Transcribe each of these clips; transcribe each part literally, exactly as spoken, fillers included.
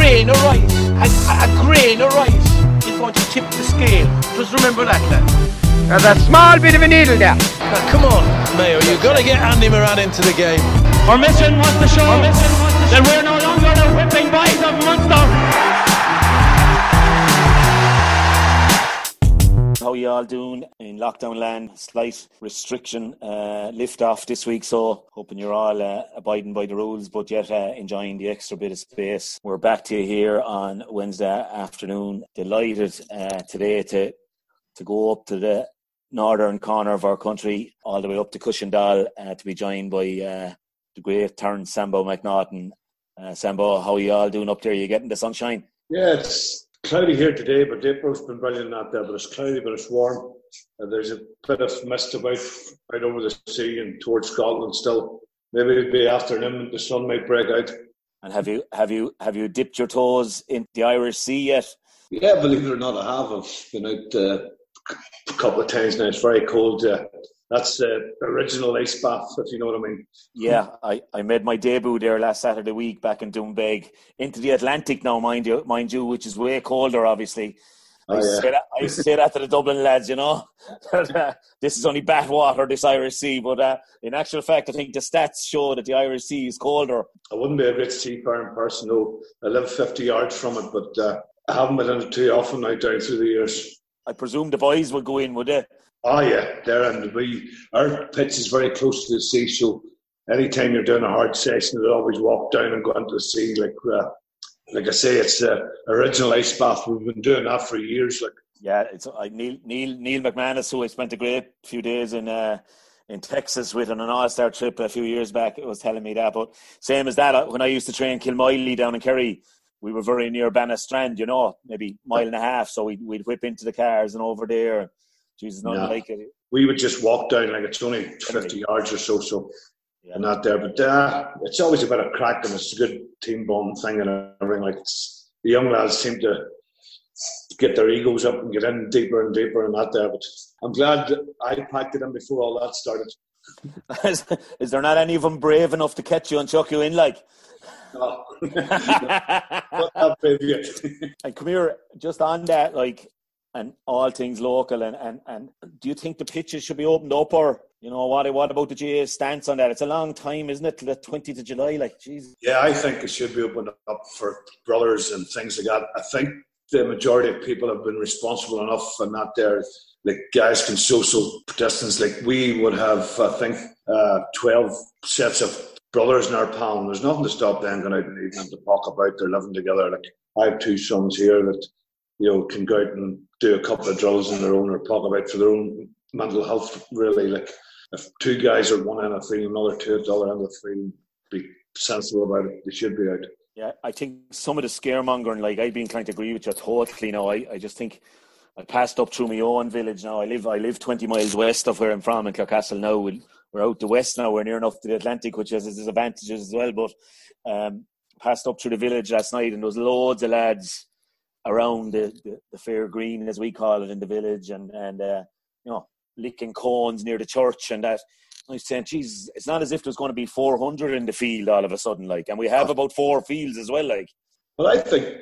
grain of rice, a, a grain of rice is going to tip the scale. Just remember that, lad. There's a small bit of a needle there. Now, come on, Mayo, you've got to get Andy Moran into the game. Our mission was to show that we're no longer the whipping boys of Munster. How you all doing in lockdown land? Slight restriction uh, lift off this week, so hoping you're all uh, abiding by the rules, but yet uh, enjoying the extra bit of space. We're back to you here on Wednesday afternoon. Delighted uh, today to to go up to the northern corner of our country, all the way up to Cushendall, uh, to be joined by uh, the great Terence Sambo McNaughton. Uh, Sambo, how are you all doing up there? Are you getting the sunshine? Yeah, it's cloudy here today, but April's been brilliant out there. But it's cloudy, but it's warm. Uh, there's a bit of mist about right over the sea and towards Scotland still. Maybe it'll be afternoon, the sun might break out. And have you have you have you dipped your toes in the Irish Sea yet? Yeah, believe it or not, I have. I've been out uh, a couple of times now. It's very cold. Uh, that's the uh, original ice bath, if you know what I mean. Yeah, I, I made my debut there last Saturday week back in Doonbeg, into the Atlantic now, mind you, mind you, which is way colder, obviously. I, Oh, used yeah. to say that, I used to say that to the Dublin lads, you know. This is only bathwater, this Irish Sea. But uh, in actual fact, I think the stats show that the Irish Sea is colder. I wouldn't be a great seafarer in person, though. I live fifty yards from it, but uh, I haven't been in it too often now down through the years. I presume the boys would go in, would they? Oh yeah, there and we our pitch is very close to the sea, so anytime you're doing a hard session, you'll always walk down and go into the sea. Like uh, like I say, it's the uh, original ice bath. We've been doing that for years. Like yeah, it's uh, Neil Neil Neil McManus, who I spent a great few days in uh, in Texas with on an All-Star trip a few years back. It was telling me that. But same as that, when I used to train Kilmoyley down in Kerry, we were very near Bannastrand, you know, maybe a mile and a half. So we'd, we'd whip into the cars and over there. Jesus, nothing no. like it. We would just walk down, like it's only fifty yards or so, so yeah. not there. But uh, it's always a bit of crack, and it's a good team bond thing and everything. Like it's, the young lads seem to get their egos up and get in deeper and deeper and that there. But I'm glad that I packed it in before all that started. is, is there not any of them brave enough to catch you and chuck you in, like? No. Not that brave yet. And come here, just on that, like, and all things local, and, and, and do you think the pitches should be opened up, or, you know, what what about the G A's stance on that? It's a long time, isn't it, till the twentieth of July, like, Jesus. Yeah, I think it should be opened up for brothers and things like that. I think the majority of people have been responsible enough and not there. Like, guys can social distance. Like, we would have, I think, uh, twelve sets of brothers in our panel, and there's nothing to stop them going out in the evening to talk about they're living together. Like, I have two sons here that, you know, can go out and do a couple of drills on their own or talk about for their own mental health, really. Like, if two guys are at one end of the field, another two at the other end of the field, be sensible about it. They should be out. Yeah, I think some of the scaremongering, like, I'd be inclined to agree with you totally now. I, I just think I passed up through my own village now. I live I live twenty miles west of where I'm from in Clarecastle now. We're out the west now. We're near enough to the Atlantic, which has its advantages as well. But um, passed up through the village last night, and there was loads of lads around the, the, the fair green, as we call it, in the village, and, and uh, you know, licking cones near the church and that. I was saying, geez, it's not as if there's going to be four hundred in the field all of a sudden, like, and we have about four fields as well, like. Well, I think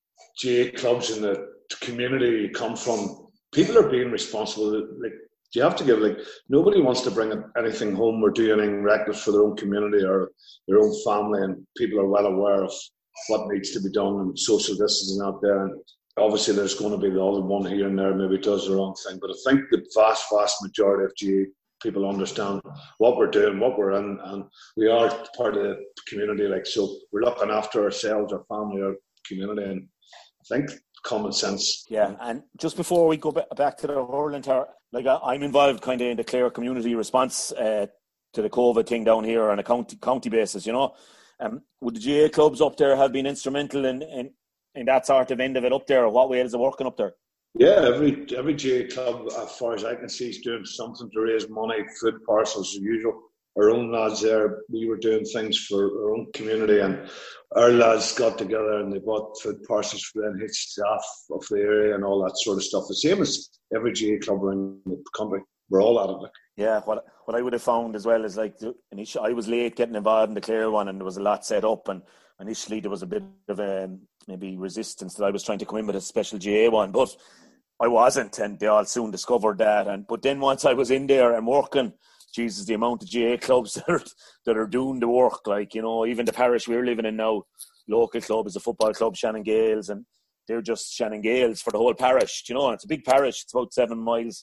G A clubs in the community you come from, people are being responsible. Like, you have to give, like, nobody wants to bring anything home or do anything reckless for their own community or their own family, and people are well aware of what needs to be done and social distancing out there. And obviously there's going to be the other one here and there maybe does the wrong thing, but I think the vast, vast majority of G A people understand what we're doing, what we're in, and we are part of the community. Like, so we're looking after ourselves, our family, our community, and I think common sense. Yeah, and just before we go back to the hurling tower, like, I'm involved kind of in the Clare community response uh, to the COVID thing down here on a county county basis, you know. Um, would the G A clubs up there have been instrumental in, in, in that sort of end of it up there? Or what way is it working up there? Yeah, every every G A club, as far as I can see, is doing something to raise money, food parcels as usual. Our own lads there, we were doing things for our own community, and our lads got together and they bought food parcels for the N H staff of the area and all that sort of stuff. The same as every G A club around the country. We're all at it. Like. Yeah, what what I would have found as well is like initially I was late getting involved in the Clare one, and there was a lot set up, and initially there was a bit of a maybe resistance that I was trying to come in with a special G A one, but I wasn't, and they all soon discovered that. And but then once I was in there and working, Jesus, the amount of G A clubs that are, that are doing the work, like, you know, even the parish we're living in now, local club is a football club, Shannon Gales, and they're just Shannon Gales for the whole parish, you know, and it's a big parish, it's about seven miles.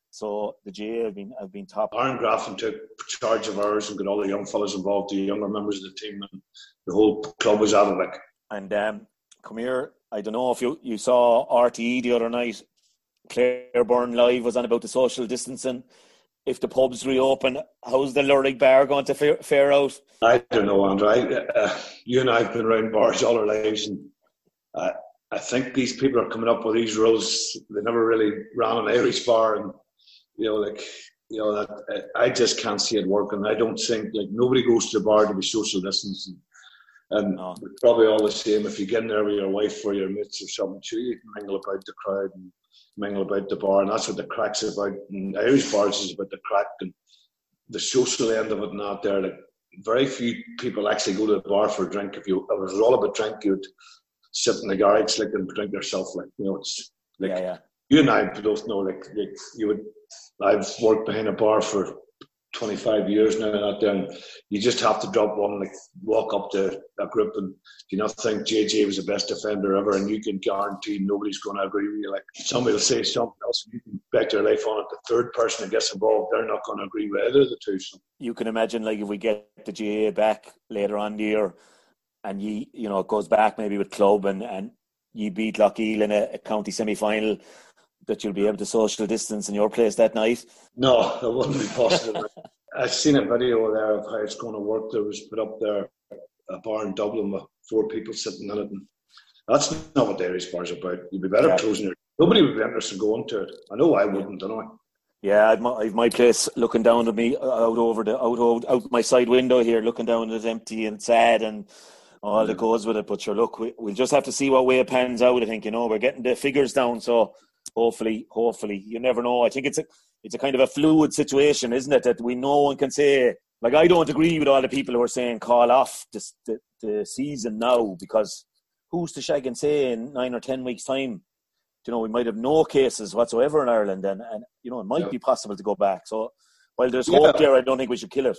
So the G A have been have been top. Aaron Graffin took charge of ours and got all the young fellas involved, the younger members of the team, and the whole club was at it. Like. And um, come here, I don't know if you, you saw R T E the other night. Clareburn Live was on about the social distancing. If the pubs reopen, how's the Lurrig Bar going to fare, fare out? I don't know, Andrew. I, uh, you and I have been around bars all our lives, and uh, I think these people are coming up with these rules. They never really ran an Irish bar, and you know, like you know, that I just can't see it working. I don't think like nobody goes to the bar to be social distancing, and no. Probably all the same. If you get in there with your wife or your mates or something, sure, you can mingle about the crowd and mingle about the bar, and that's what the crack's about. And Irish bars is about the crack and the social end of it. Not there, like very few people actually go to the bar for a drink. If you if it was all about drink, you'd sit in the garage like and drink yourself. Like you know, it's like yeah, yeah. You and I both know, like, like you would. I've worked behind a bar for twenty-five years now, out there, and you just have to drop one, like walk up to a group, and you not think J J was the best defender ever, and you can guarantee nobody's going to agree with you. Like somebody will say something else, and you can bet your life on it. The third person that gets involved, they're not going to agree with either of the two. So. You can imagine, like, if we get the G A back later on the year, and you, you know, it goes back maybe with club, and and you beat Lochiel in a, a county semi-final, that you'll be able to social distance in your place that night? No, that wouldn't be possible. I've seen a video there of how it's going to work. There was put up there a bar in Dublin with four people sitting in it, and that's not what the Irish bar's about. You'd be better yeah. closing your... Nobody would be interested in going to it. I know I wouldn't, anyway. Yeah, I've my, I've my place looking down at me out over the out, out out my side window here, looking down, it's empty and sad and all that goes with it. But sure, look, we, we'll just have to see what way it pans out. I think, you know, we're getting the figures down, so hopefully, hopefully, you never know. I think it's a it's a kind of a fluid situation, isn't it? That we no one can say. Like, I don't agree with all the people who are saying call off this, the the season now, because who's to shag and say in nine or ten weeks' time? You know, we might have no cases whatsoever in Ireland, and, and you know, it might yeah. be possible to go back. So while there's yeah. hope there, I don't think we should kill it.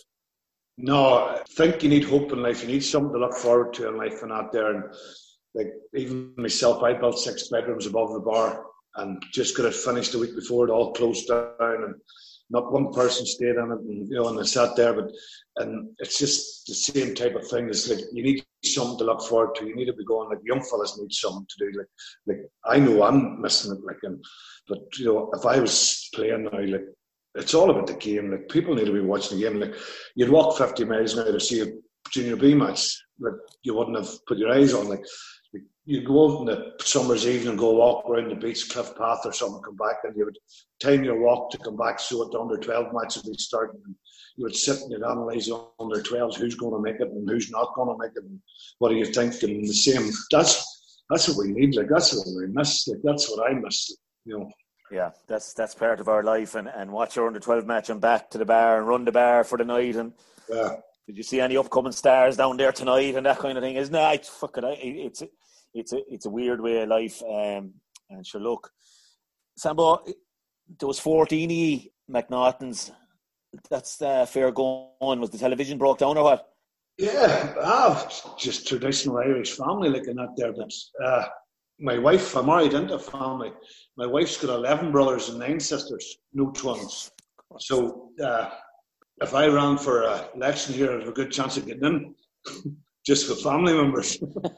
No, I think you need hope in life. You need something to look forward to in life, and not there. And like even myself, I built six bedrooms above the bar, and just got it finished the week before. It all closed down, and not one person stayed in it, and you know, and they sat there. But and it's just the same type of thing. It's like you need something to look forward to. You need to be going. Like young fellas need something to do. Like, like I know I'm missing it. Like, and but you know, if I was playing now, like it's all about the game. Like people need to be watching the game. Like you'd walk fifty miles now to see a junior B match. Like you wouldn't have put your eyes on. Like. You go out in the summer's evening, go walk around the beach, Cliff Path or something, come back, and you would time your walk to come back so that the under twelve match would be starting. And you would sit and you'd analyse the under twelves, who's going to make it and who's not going to make it, and what do you think? And the same, that's that's what we need. Like that's what we miss. Like that's what I miss. You know. Yeah, that's that's part of our life, and, and watch your under twelve match and back to the bar and run the bar for the night. And yeah. Did you see any upcoming stars down there tonight and that kind of thing? Isn't it? Fuck it, it's. It's a it's a weird way of life, um, and sure. Look, Sambo, there was fourteen McNaughtons. That's uh, fair going. Was the television broke down or what? Yeah, ah, just traditional Irish family looking at there. But uh, my wife, I'm married into a family. My wife's got eleven brothers and nine sisters, no twins. So uh, if I ran for uh, election here, I have a good chance of getting in. Just with family members.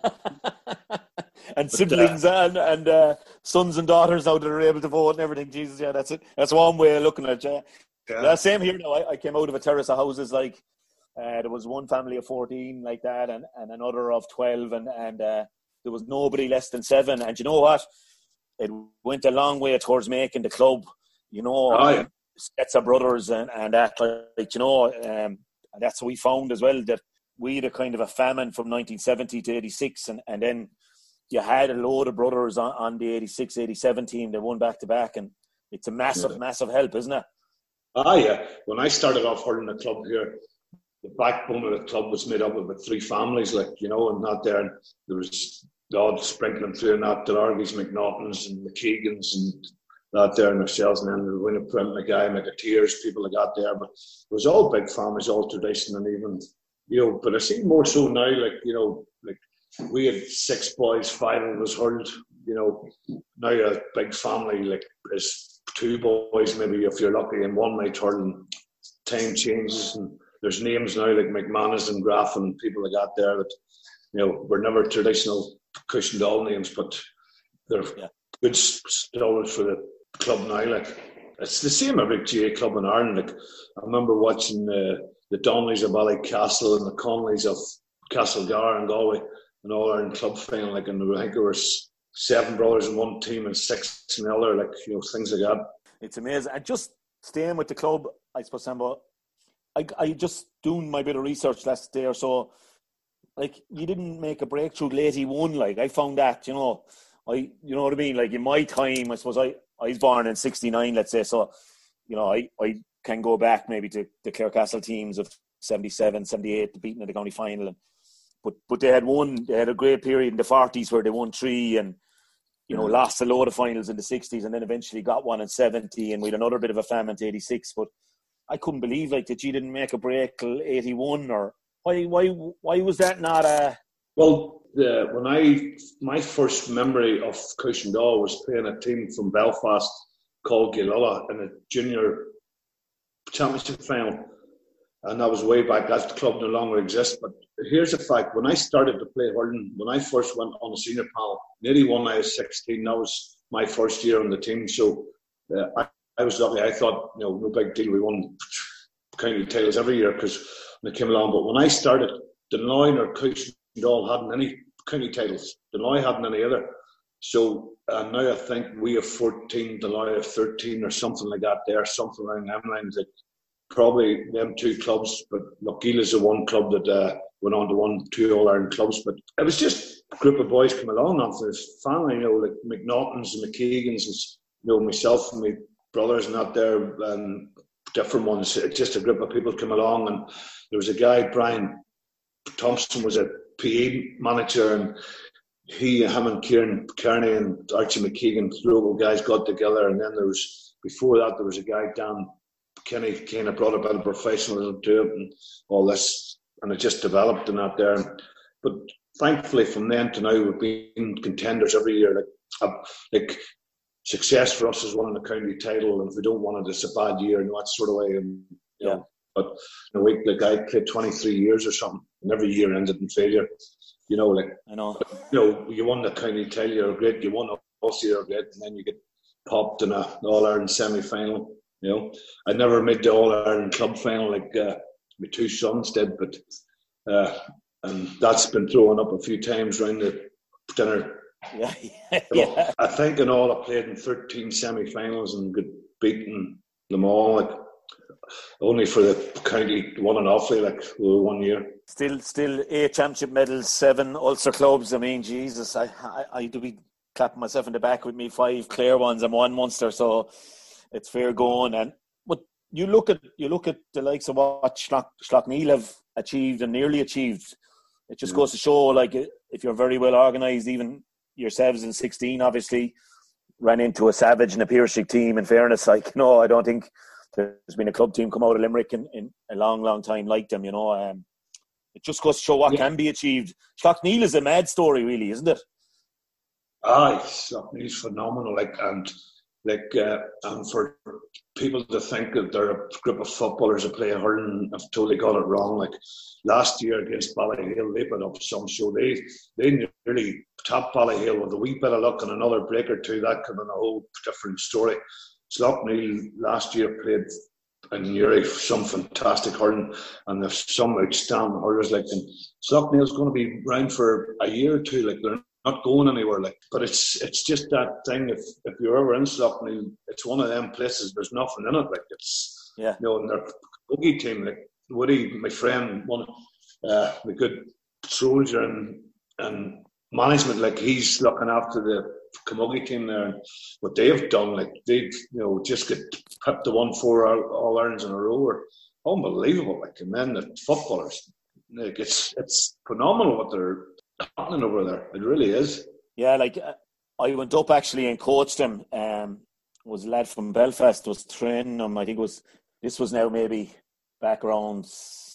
And siblings but, uh, and, and uh, sons and daughters now that are able to vote and everything. Jesus, yeah, that's it. That's one way of looking at it. Yeah. Yeah, same here now. I, I came out of a terrace of houses, like uh, there was one family of fourteen like that, and, and another of twelve, and, and uh, there was nobody less than seven. And you know what? It went a long way towards making the club, you know, oh, yeah. sets of brothers and, and that, like, you know, um, and that's what we found as well, that we had a kind of a famine from nineteen seventy to eighty-six, and, and then you had a load of brothers on, on the eighty-six eighty-seven team. They won back to back, and it's a massive, yeah. massive help, isn't it? Ah, yeah. When I started off hurling the club here, the backbone of the club was made up of about three families, like, you know, and not there. And there was the odd sprinkling through and that, Delargys, McNaughtons and McKeegans and that there and ourselves, and then the Winnie Print, McGuy, McAteers, people that got there. But it was all big families, all tradition, and even, you know, but I see more so now, like, you know, like we had six boys, five of us hurled, you know, now a big family, like, is two boys maybe if you're lucky, and one might hurl, and time changes, and there's names now like McManus and Graff and people that got there that, you know, were never traditional Cushendall names, but they're yeah. good stalwarts for the club now. Like, it's the same every G A A club in Ireland. Like, I remember watching uh, the Donnellys of Ballycastle and the Conleys of Castlegar and Galway and all Ireland club final. Like, and I think there were seven brothers in one team and six in the other. Like, you know, things like that. It's amazing. And just staying with the club, I suppose, Sambo, I I just doing my bit of research last day or so. Like, you didn't make a breakthrough till eighty-one. Like, I found that, you know, I, you know what I mean? Like, in my time, I suppose I, I was born in sixty-nine, let's say. So, you know, I, I can go back maybe to the Clarecastle teams of seventy-seven, seventy-eight, beating at the county final. And, but, but they had won, they had a great period in the forties where they won three and, you know, mm-hmm. lost a load of finals in the sixties and then eventually got one in seventy. And we had another bit of a famine to eighty-six. But I couldn't believe, like, that you didn't make a break till eighty-one, or why, why, why was that not a... Well, the, when I, my first memory of Cushendall was playing a team from Belfast called Gilala in a junior championship final. And that was way back. That club no longer exists. But here's the fact. When I started to play hurling, when I first went on the senior panel, in eighty-one, I was sixteen. That was my first year on the team. So uh, I, I was lucky. I thought, you know, no big deal. We won county titles every year because they came along. But when I started, Dunloy or Cushendall hadn't any county titles. Dunloy hadn't any either. So uh, now I think we have fourteen, Dunloy have thirteen or something like that there, something along them lines. Like, probably them two clubs, but Lochgila is the one club that uh, went on to win two All-Ireland clubs. But it was just a group of boys come along after this family, you know, like McNaughtons and McKeegans and, you know, myself and my brothers and that there, and different ones. It's just a group of people come along, and there was a guy, Brian Thompson, was a P E manager, and he, him and Kieran Kearney and Archie McKeegan, local guys, got together. And then there was, before that, there was a guy, Dan Kenny, kind of brought a bit of professionalism to it and all this, and it just developed in that there. But thankfully, from then to now, we've been contenders every year. Like, uh, like success for us is winning the county title, and if we don't want it, it's a bad year, and that sort of way. And, you yeah. know, but in a week, the guy played twenty-three years or something, and every year ended in failure. You know, like, I know. But, you know, you won the county title, you're great. You won Ulster, you're great, and then you get popped in an All Ireland semi-final. You know, I never made the All Ireland club final like uh, my two sons did, but uh, and that's been thrown up a few times around the dinner. Yeah, yeah. I think in all I played in thirteen semi-finals and got beaten them all. Like, only for the county one and Offaly, like one year. Still, still eight championship medals, seven Ulster clubs. I mean, Jesus, I, I, I do be clapping myself in the back with me five Clare ones and one Munster. So. It's fair going, and but you look at you look at the likes of what Schlock, Schlockneil have achieved and nearly achieved. It just yeah. goes to show, like, if you're very well organised, even yourselves in sixteen, obviously ran into a Savage and a Piercing team. In fairness, like, no, I don't think there's been a club team come out of Limerick in, in a long, long time like them. You know, um, it just goes to show what yeah. can be achieved. Schlockneil is a mad story, really, isn't it? Ah, Schlockneil's phenomenal, like and. Like, uh, and for people to think that they're a group of footballers that play hurling, I've totally got it wrong. Like, last year against Ballyhale, they put up some show. They they nearly topped Ballyhale with a wee bit of luck and another break or two. That could have been a whole different story. Schlockneil last year played in Uri some fantastic hurling, and there's some outstanding hurlers. Like, and Schlockneil's going to be around for a year or two. Like, they're not going anywhere, like, but it's it's just that thing. If if you're ever in Schlockneil, it's one of them places. There's nothing in it, like, it's yeah. You know, and their boogie team, like Woody, my friend, one uh, the good soldier and and management, like, he's looking after the Camogie team there, what they've done, like they've, you know, just get pipped to one four all Irelands in a row, are unbelievable. Like, and then the footballers, like it's it's phenomenal what they're happening over there. It really is. Yeah, like uh, I went up actually and coached them. Um, was a lad from Belfast was training them. I think it was this was now maybe back around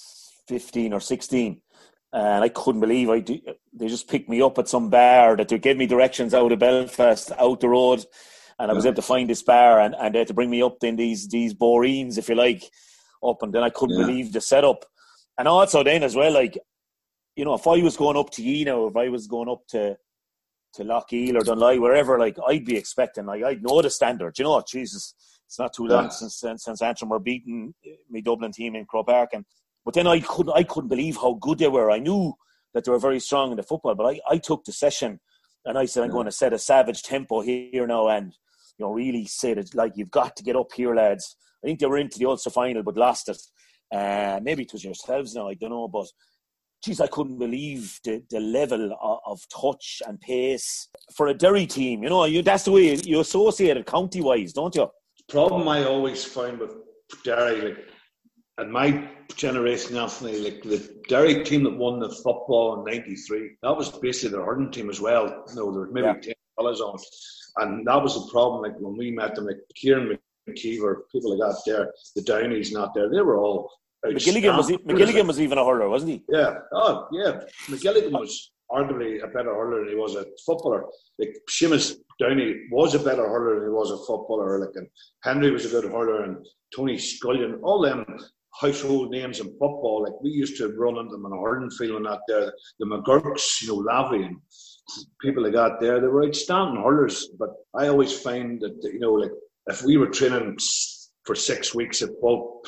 fifteen or sixteen. And I couldn't believe I do, they just picked me up at some bar that they gave me directions out of Belfast, out the road, and I was able to find this bar, and, and they had to bring me up in these these boreens, if you like, up, and then I couldn't yeah. believe the setup. And also then as well, like, you know, if I was going up to Eno, if I was going up to to Lochiel or Dunley, wherever, like, I'd be expecting, like, I'd know the standard, you know, Jesus, it's not too long yeah. since since Antrim were beating my Dublin team in Croke Park, and But then I couldn't, I couldn't believe how good they were. I knew that they were very strong in the football, but I, I took the session and I said, I'm yeah. going to set a savage tempo here now and, you know, really say that, like, you've got to get up here, lads. I think they were into the Ulster final but lost it. Uh, maybe it was yourselves now, I don't know. But, geez, I couldn't believe the, the level of, of touch and pace for a Derry team. You know, you, that's the way you associate it county-wise, don't you? The problem I always find with Derry, like, and my generation, Anthony, like the Derry team that won the football in ninety-three, that was basically their hurling team as well. You know, there were maybe yeah. ten fellas on. And that was the problem, like when we met them, like Kieran McKeever, people like that there, the Downies not there, they were all McGilligan was, McGilligan was even a hurler, wasn't he? Yeah. Oh, yeah. McGilligan was arguably a better hurler than he was a footballer. Like Seamus Downey was a better hurler than he was a footballer. Like, and Henry was a good hurler, and Tony Scullion, all them household names in football. Like, we used to run into them in a hurling field and that there. The McGurks, you know, Lavey and people like that there, they were outstanding hurlers. But I always find that, you know, like if we were training for six weeks at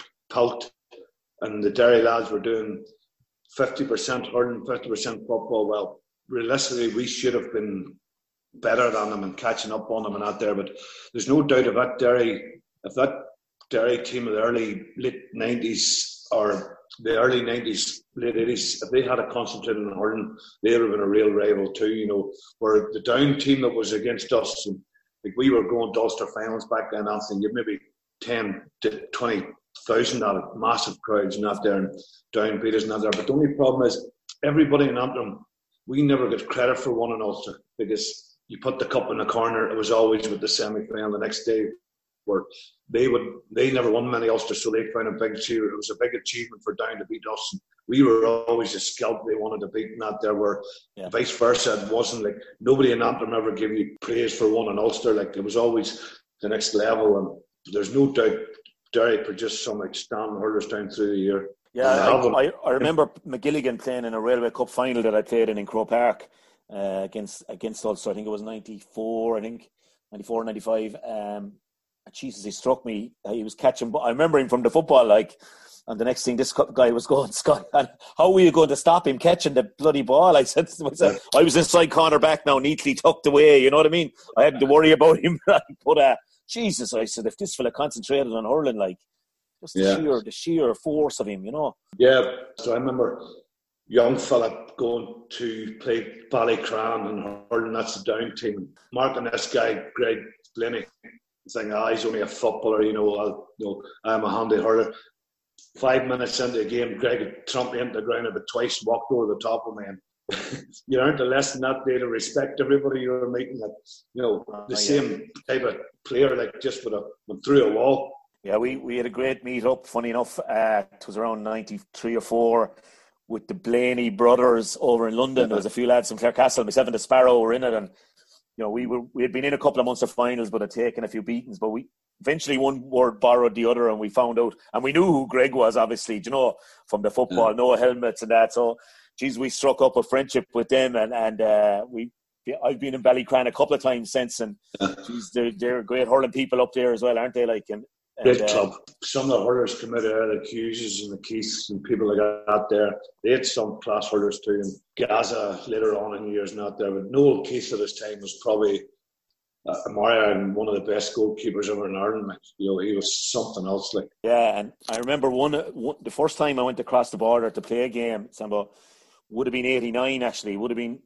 Pult and the Derry lads were doing fifty percent hurling, fifty percent football, well, realistically, we should have been better than them and catching up on them and that there. But there's no doubt of that Derry, if that Derry team of the early, late nineties or the early nineties, late eighties, if they had a concentrated on hurling, they would have been a real rival too, you know. Where the Down team that was against us, and like we were going to Ulster finals back then, Anthony, you maybe ten to twenty thousand out of massive crowds and out there, and Down beat us and out there. But the only problem is everybody in Antrim, we never get credit for winning Ulster, because you put the cup in the corner, it was always with the semi-final the next day, where they would they never won many Ulster, so they found a big achievement. It was a big achievement for Down to beat us. And we were always a scalp they wanted to beat, and that there were yeah. vice versa. It wasn't like nobody in Antrim ever gave you praise for winning Ulster. Like, it was always the next level, and there's no doubt Derry produced some outstanding hurlers down through the year. Yeah, I, I, I remember McGilligan playing in a Railway Cup final that I played in in Croke Park uh, against against Ulster. I think it was ninety-four, I think, ninety-four, ninety-five. Um, Jesus, he struck me. He was catching. I remember him from the football, like, and the next thing, this guy was going, Scott, and how were you going to stop him catching the bloody ball? I said to myself, I was inside corner back now, neatly tucked away. You know what I mean? I hadn't to worry about him. But uh, Jesus, I said, if this fella concentrated on hurling, like, just the yeah. sheer, the sheer force of him, you know. Yeah. So I remember young fella going to play Ballycran and hurling. That's the Down team. Marking this guy, Greg Blenny, saying, ah, he's only a footballer, you know, I'll, you know, I'm a handy hurler. Five minutes into the game, Greg had trumped me into the ground about twice, walked over the top of me. And you learned a lesson that day to respect everybody you were meeting. That, you know, the oh, same yeah. type of player, like, just would have went through a wall. Yeah, we, we had a great meet-up, funny enough. Uh, it was around ninety-three or four with the Blaney brothers over in London. Yeah. There was a few lads from Clarecastle. Myself and the Sparrow were in it, and you know, we were we had been in a couple of Munster finals, but had taken a few beatings. But we eventually one word borrowed the other, and we found out, and we knew who Greg was, obviously, you know, from the football, yeah. no helmets and that. So, geez, we struck up a friendship with them, and and uh, we I've been in Ballycran a couple of times since, and yeah. geez, they're they're great hurling people up there as well, aren't they? Like, and, and great club. Uh, some of the hurlers come out of there, the Hughes and the Keiths and people like that there. They had some class hurlers too, and Gaza later on in years not there. But Noel Keith at his time was probably uh, Mario and one of the best goalkeepers ever in Ireland. Like, you know, he was something else. Like, yeah, and I remember one, one the first time I went across the border to play a game. Sambo would have been eighty-nine actually. Would have been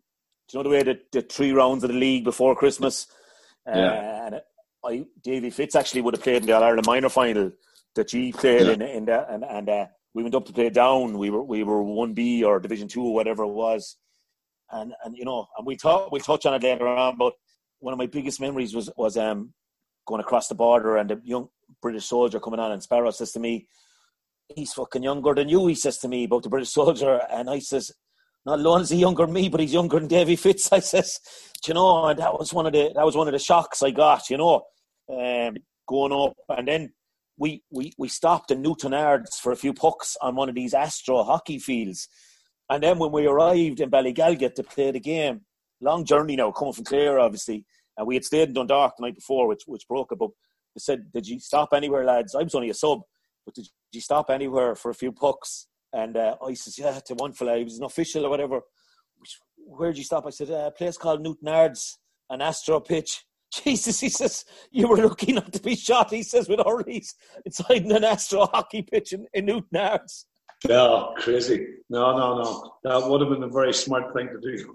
you know the way that the three rounds of the league before Christmas? Yeah. Uh, and I, Davy Fitz actually would have played in the All-Ireland minor final that G played yeah. in, in the, and, and uh, we went up to play down. We were we were one B or Division Two or whatever it was. And, and you know, and we talk, we'll touch on it later on, but one of my biggest memories was, was um, going across the border and a young British soldier coming on, and Sparrow says to me, he's fucking younger than you, he says to me about the British soldier. And I says, not alone is he younger than me, but he's younger than Davy Fitz. I says, do you know, and that was one of the that was one of the shocks I got, you know, um, going up. And then we we we stopped in Newtownards for a few pucks on one of these Astro hockey fields. And then when we arrived in Ballygalget to play the game, long journey now, coming from Clare, obviously, and we had stayed in Dundalk the night before, which which broke it. But they said, did you stop anywhere, lads? I was only a sub, but did you stop anywhere for a few pucks? And uh, I says, yeah, to one fella, he was an official or whatever. Where did you stop? I said, a place called Newtownards, an Astro pitch. Jesus, he says, you were lucky not to be shot, he says, with Hurleys inside an Astro hockey pitch in, in Newtownards. Yeah, crazy. No, no, no. That would have been a very smart thing to do.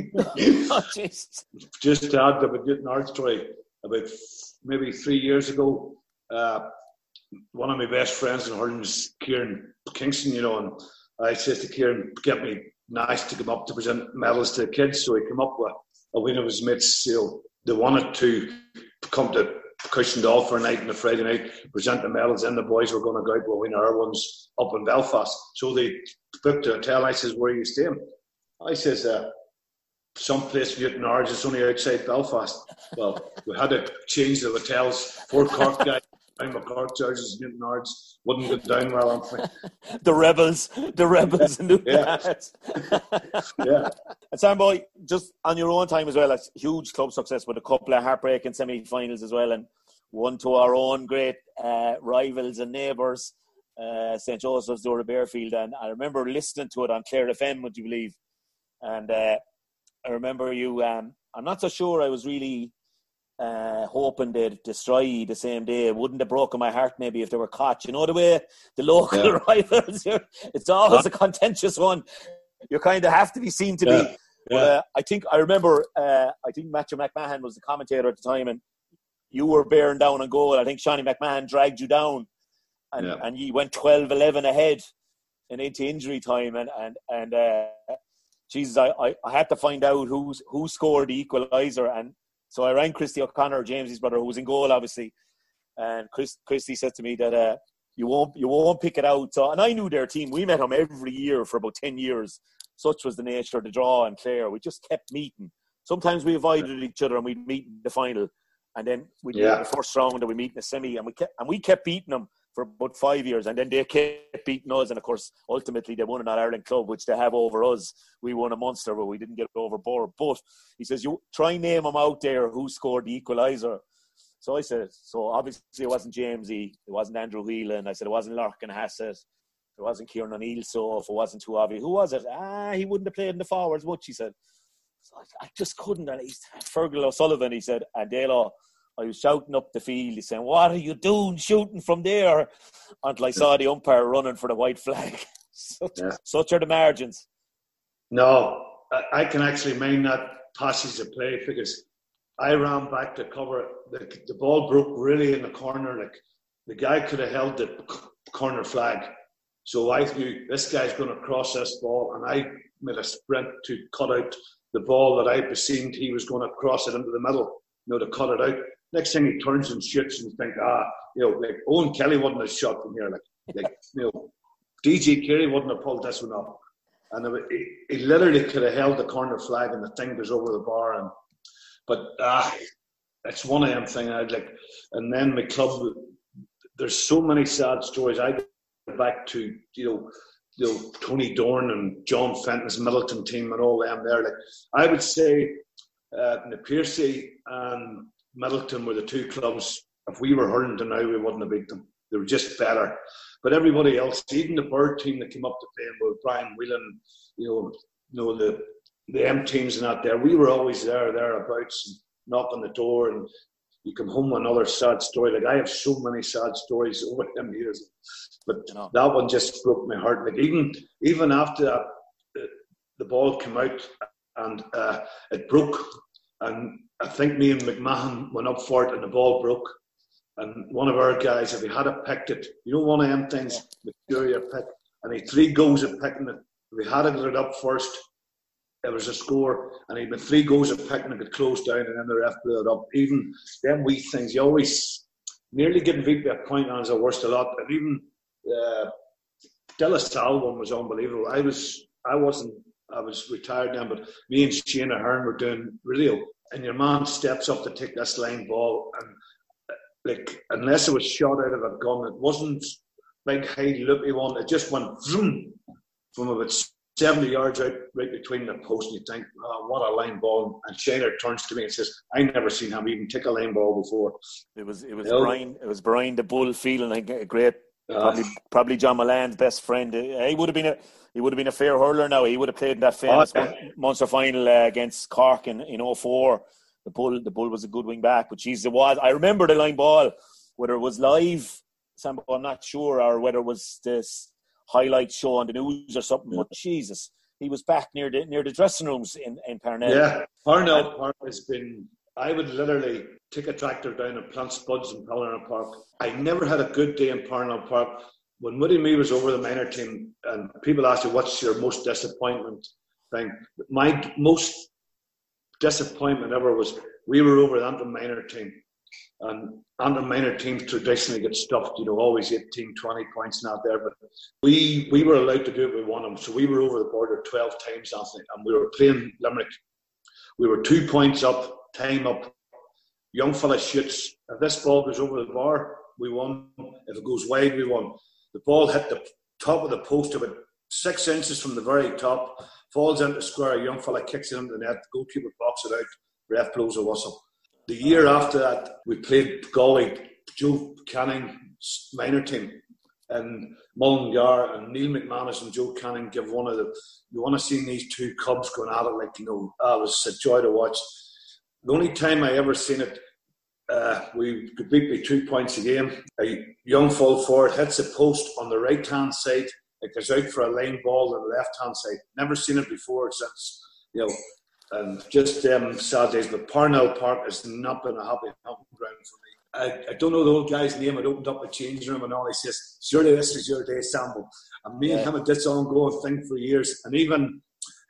Oh, Jesus. Just to add to the Newtownards story, about maybe three years ago, uh, one of my best friends in hurling is Kieran Kingston, you know, and I said to Kieran, get me nice to come up to present medals to the kids. So he came up with a win of his mates, you know, they wanted to come to Cushendall for a night on a Friday night, present the medals, and the boys were going to go out with win our ones up in Belfast. So they booked a hotel. I says, where are you staying? I says, uh, someplace in Newtownards, it's only outside Belfast. Well, we had to change the hotels. Four Cork guys, I'm a Cork charges in Newtownards, wouldn't go down well. The rebels, the rebels in Newtownards. Yeah. Yeah. And Sam Boy, just on your own time as well, that's huge club success with a couple of heartbreaking semi-finals as well, and one to our own great uh, rivals and neighbours, uh, Saint Joseph's, Dora Bearfield. And I remember listening to it on Clare F M, would you believe? And uh, I remember you, um, I'm not so sure I was really uh, hoping they'd destroy the same day. It wouldn't have broken my heart maybe if they were caught. You know the way the local yeah. rivals, it's always huh? a contentious one. You kind of have to be seen to yeah. be. But, uh, I think I remember. Uh, I think Matthew McMahon was the commentator at the time, and you were bearing down on goal. I think Shawnee McMahon dragged you down, and yeah. and you went twelve eleven ahead, and into injury time. And and and uh, Jesus, I, I, I had to find out who's who scored the equaliser, and so I rang Christy O'Connor, James's brother, who was in goal, obviously. And Chris, Christy said to me that uh, you won't you won't pick it out. So, and I knew their team. We met them every year for about ten years. Such was the nature of the draw and Clare. We just kept meeting. Sometimes we avoided each other and we'd meet in the final. And then we'd yeah. meet in the first round and we'd meet in the semi. And we kept, and we kept beating them for about five years. And then they kept beating us. And, of course, ultimately they won an All-Ireland club, which they have over us. We won a Munster, but we didn't get over Borough. But he says, you try and name them out there who scored the equaliser. So I said, so obviously it wasn't Jamesy. It wasn't Andrew Whelan. I said, it wasn't Larkin Hassett. It wasn't Kieran O'Neill, so if it wasn't too obvious. Who was it? Ah, he wouldn't have played in the forwards much, he said. So I, I just couldn't. And he's Fergal O'Sullivan, he said, and Dalo, I was shouting up the field. He's saying, what are you doing shooting from there? Until I saw the umpire running for the white flag. such, yeah. such are the margins. No, I, I can actually mind that passage of play because I ran back to cover. The, the ball broke really in the corner. Like the guy could have held the corner flag. So I knew this guy's going to cross this ball, and I made a sprint to cut out the ball that I perceived he was going to cross it into the middle, you know, to cut it out. Next thing he turns and shoots, and you think, ah, you know, like Owen Kelly wouldn't have shot from here, like, like you know, D J Carey wouldn't have pulled this one up, and it, he, he literally could have held the corner flag, and the thing goes over the bar, and but ah, it's one of them things I'd like, and then my club. There's so many sad stories. I. Back to you know, you know Tony Dorn and John Fenton's Middleton team and all them there. Like I would say, uh, Na Piarsaigh and Middleton were the two clubs. If we were hurling to now, we wouldn't have beat them. They were just better. But everybody else, even the Bird team that came up to play with Brian Whelan, you know, you know the the M teams and that there, we were always there, thereabouts, and knock on the door, and you come home with another sad story. Like I have so many sad stories over them years. But you know, that one just broke my heart. Like even even after that, the, the ball came out, and uh, it broke. And I think me and McMahon went up for it, and the ball broke. And one of our guys, if he had it picked it, you know, one of them things, the Fury pick, and he had three goes at picking it. If he had it up first, it was a score, and he'd been three goes at picking it, it closed down, and then the ref blew it up. Even them wee things, you always nearly getting beat by a point on is the worst a lot. And even uh, De La Salle one was unbelievable. I was, I wasn't, I was retired then, but me and Shane Ahern were doing radio, and your man steps up to take this line ball, and like, unless it was shot out of a gun, it wasn't big, high, loopy one. It just went vroom from about seventy yards out, right between the post, and you think, oh, what a line ball. And Shiner turns to me and says, I never seen him even take a line ball before. It was it was you know? Brian it was Brian the Bull feeling like a great, uh, probably probably John Mullane's best friend. He would have been a he would have been a fair hurler now. He would have played in that famous oh, yeah. Munster final uh, against Cork in in oh four. The Bull, the Bull was a good wing back, but geez, it was. I remember the line ball, whether it was live, Sambo, I'm not sure, or whether it was this highlight show on the news or something. But Jesus, he was back near the near the dressing rooms in, in Parnell. Yeah, Parnell Park has been. I would literally take a tractor down and plant spuds in Parnell Park. I never had a good day in Parnell Park. When Woody Mee was over the minor team, and people asked you, "What's your most disappointment thing?" My most disappointment ever was we were over the Antrim minor team, and Antrim minor teams traditionally get stuffed, you know, always eighteen, twenty points not there, but we we were allowed to do it, we won them, so we were over the border twelve times, Anthony, and we were playing Limerick. We were two points up, time up, young fella shoots, if this ball goes over the bar, we won. If it goes wide, we won. The ball hit the top of the post about six inches from the very top, falls into the square, a young fella kicks it into the net, the goalkeeper pops it out, ref blows a whistle. The year after that, we played Galway, Joe Canning's minor team, and Mullingar and Neil McManus and Joe Canning give one of the, you want to see these two clubs going at it, like, you know, ah, it was a joy to watch. The only time I ever seen it, uh, we could beat by two points a game. A young full forward hits a post on the right-hand side, it goes out for a line ball on the left-hand side. Never seen it before since, you know, and just um, sad days. But Parnell Park has not been a happy hunting ground for me. I, I don't know the old guy's name. I'd opened up a changing room and all. He says, surely this is your day, Sambo. And me yeah. and him had this ongoing thing for years. And even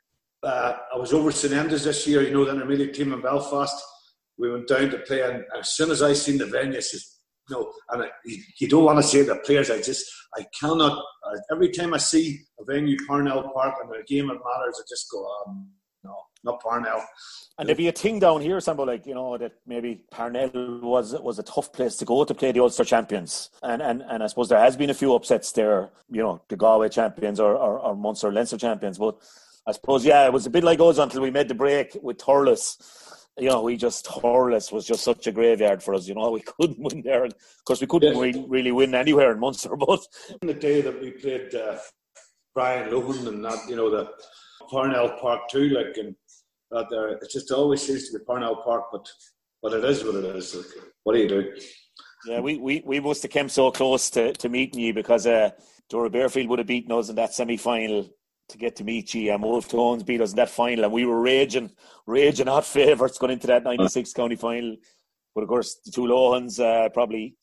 uh, I was over St Enda's this year, you know, the intermediate team in Belfast. We went down to play, and as soon as I seen the venue, I says, no, and I, you don't want to say the players. I just, I cannot. Uh, every time I see a venue, Parnell Park, and a game that matters, I just go, um, no, not Parnell. And there'd be a thing down here, Sambo, like, you know, that maybe Parnell was was a tough place to go to play the Ulster champions, and and and I suppose there has been a few upsets there, you know, the Galway champions or or, or Munster Leinster champions, but I suppose yeah, it was a bit like us until we made the break with Thurles. You know, we just, Thurles was just such a graveyard for us, you know, we couldn't win there. Of course, we couldn't yes. re- really win anywhere in Munster, but... On the day that we played uh, Brian Lohan and that, you know, the Parnell Park too, like, and that there, it just always seems to be Parnell Park, but but it is what it is. Like, what do you do? Yeah, we, we, we must have come so close to, to meeting you because uh, Dora Bearfield would have beaten us in that semi-final to get to meet you, and Wolf Tones beat us in that final, and we were raging, raging hot favourites going into that ninety-six county final. But of course, the two Lohans uh, probably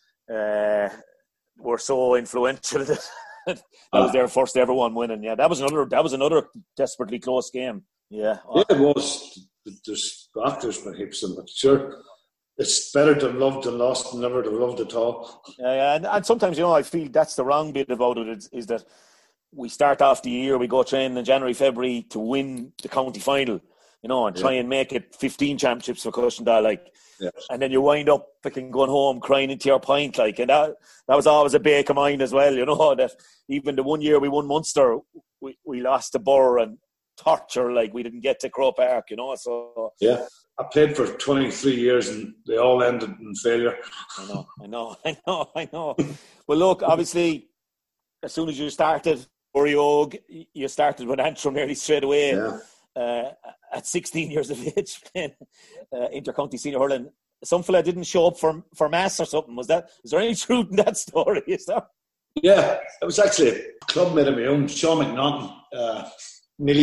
uh, were so influential that that was their first ever one winning. Yeah, that was another. That was another desperately close game. Yeah, yeah, it was. There's actors for heaps of them, but sure, it's better to have loved and lost than never to have loved at all. Yeah, yeah, and, and sometimes, you know, I feel that's the wrong bit about it is, is that. We start off the year, we go training in January, February to win the county final, you know, and try yeah. and make it fifteen championships for Cushendall, like, yeah. and then you wind up fucking going home crying into your pint, like, and that that was always a bake of mine as well, you know, that even the one year we won Munster, we, we lost to Burr and Torture, like, we didn't get to Croke Park, you know, so... Yeah, I played for twenty-three years and they all ended in failure. I know, I know, I know, I know. Well, look, obviously, as soon as you started... Oriog, you started with Antrim nearly straight away yeah. uh, at sixteen years of age playing uh, inter-county senior hurling. Some fella didn't show up for for mass or something. Was that? Is there any truth in that story? Is there? Yeah, it was actually a club mate of my own, Sean McNaughton. Uh, nearly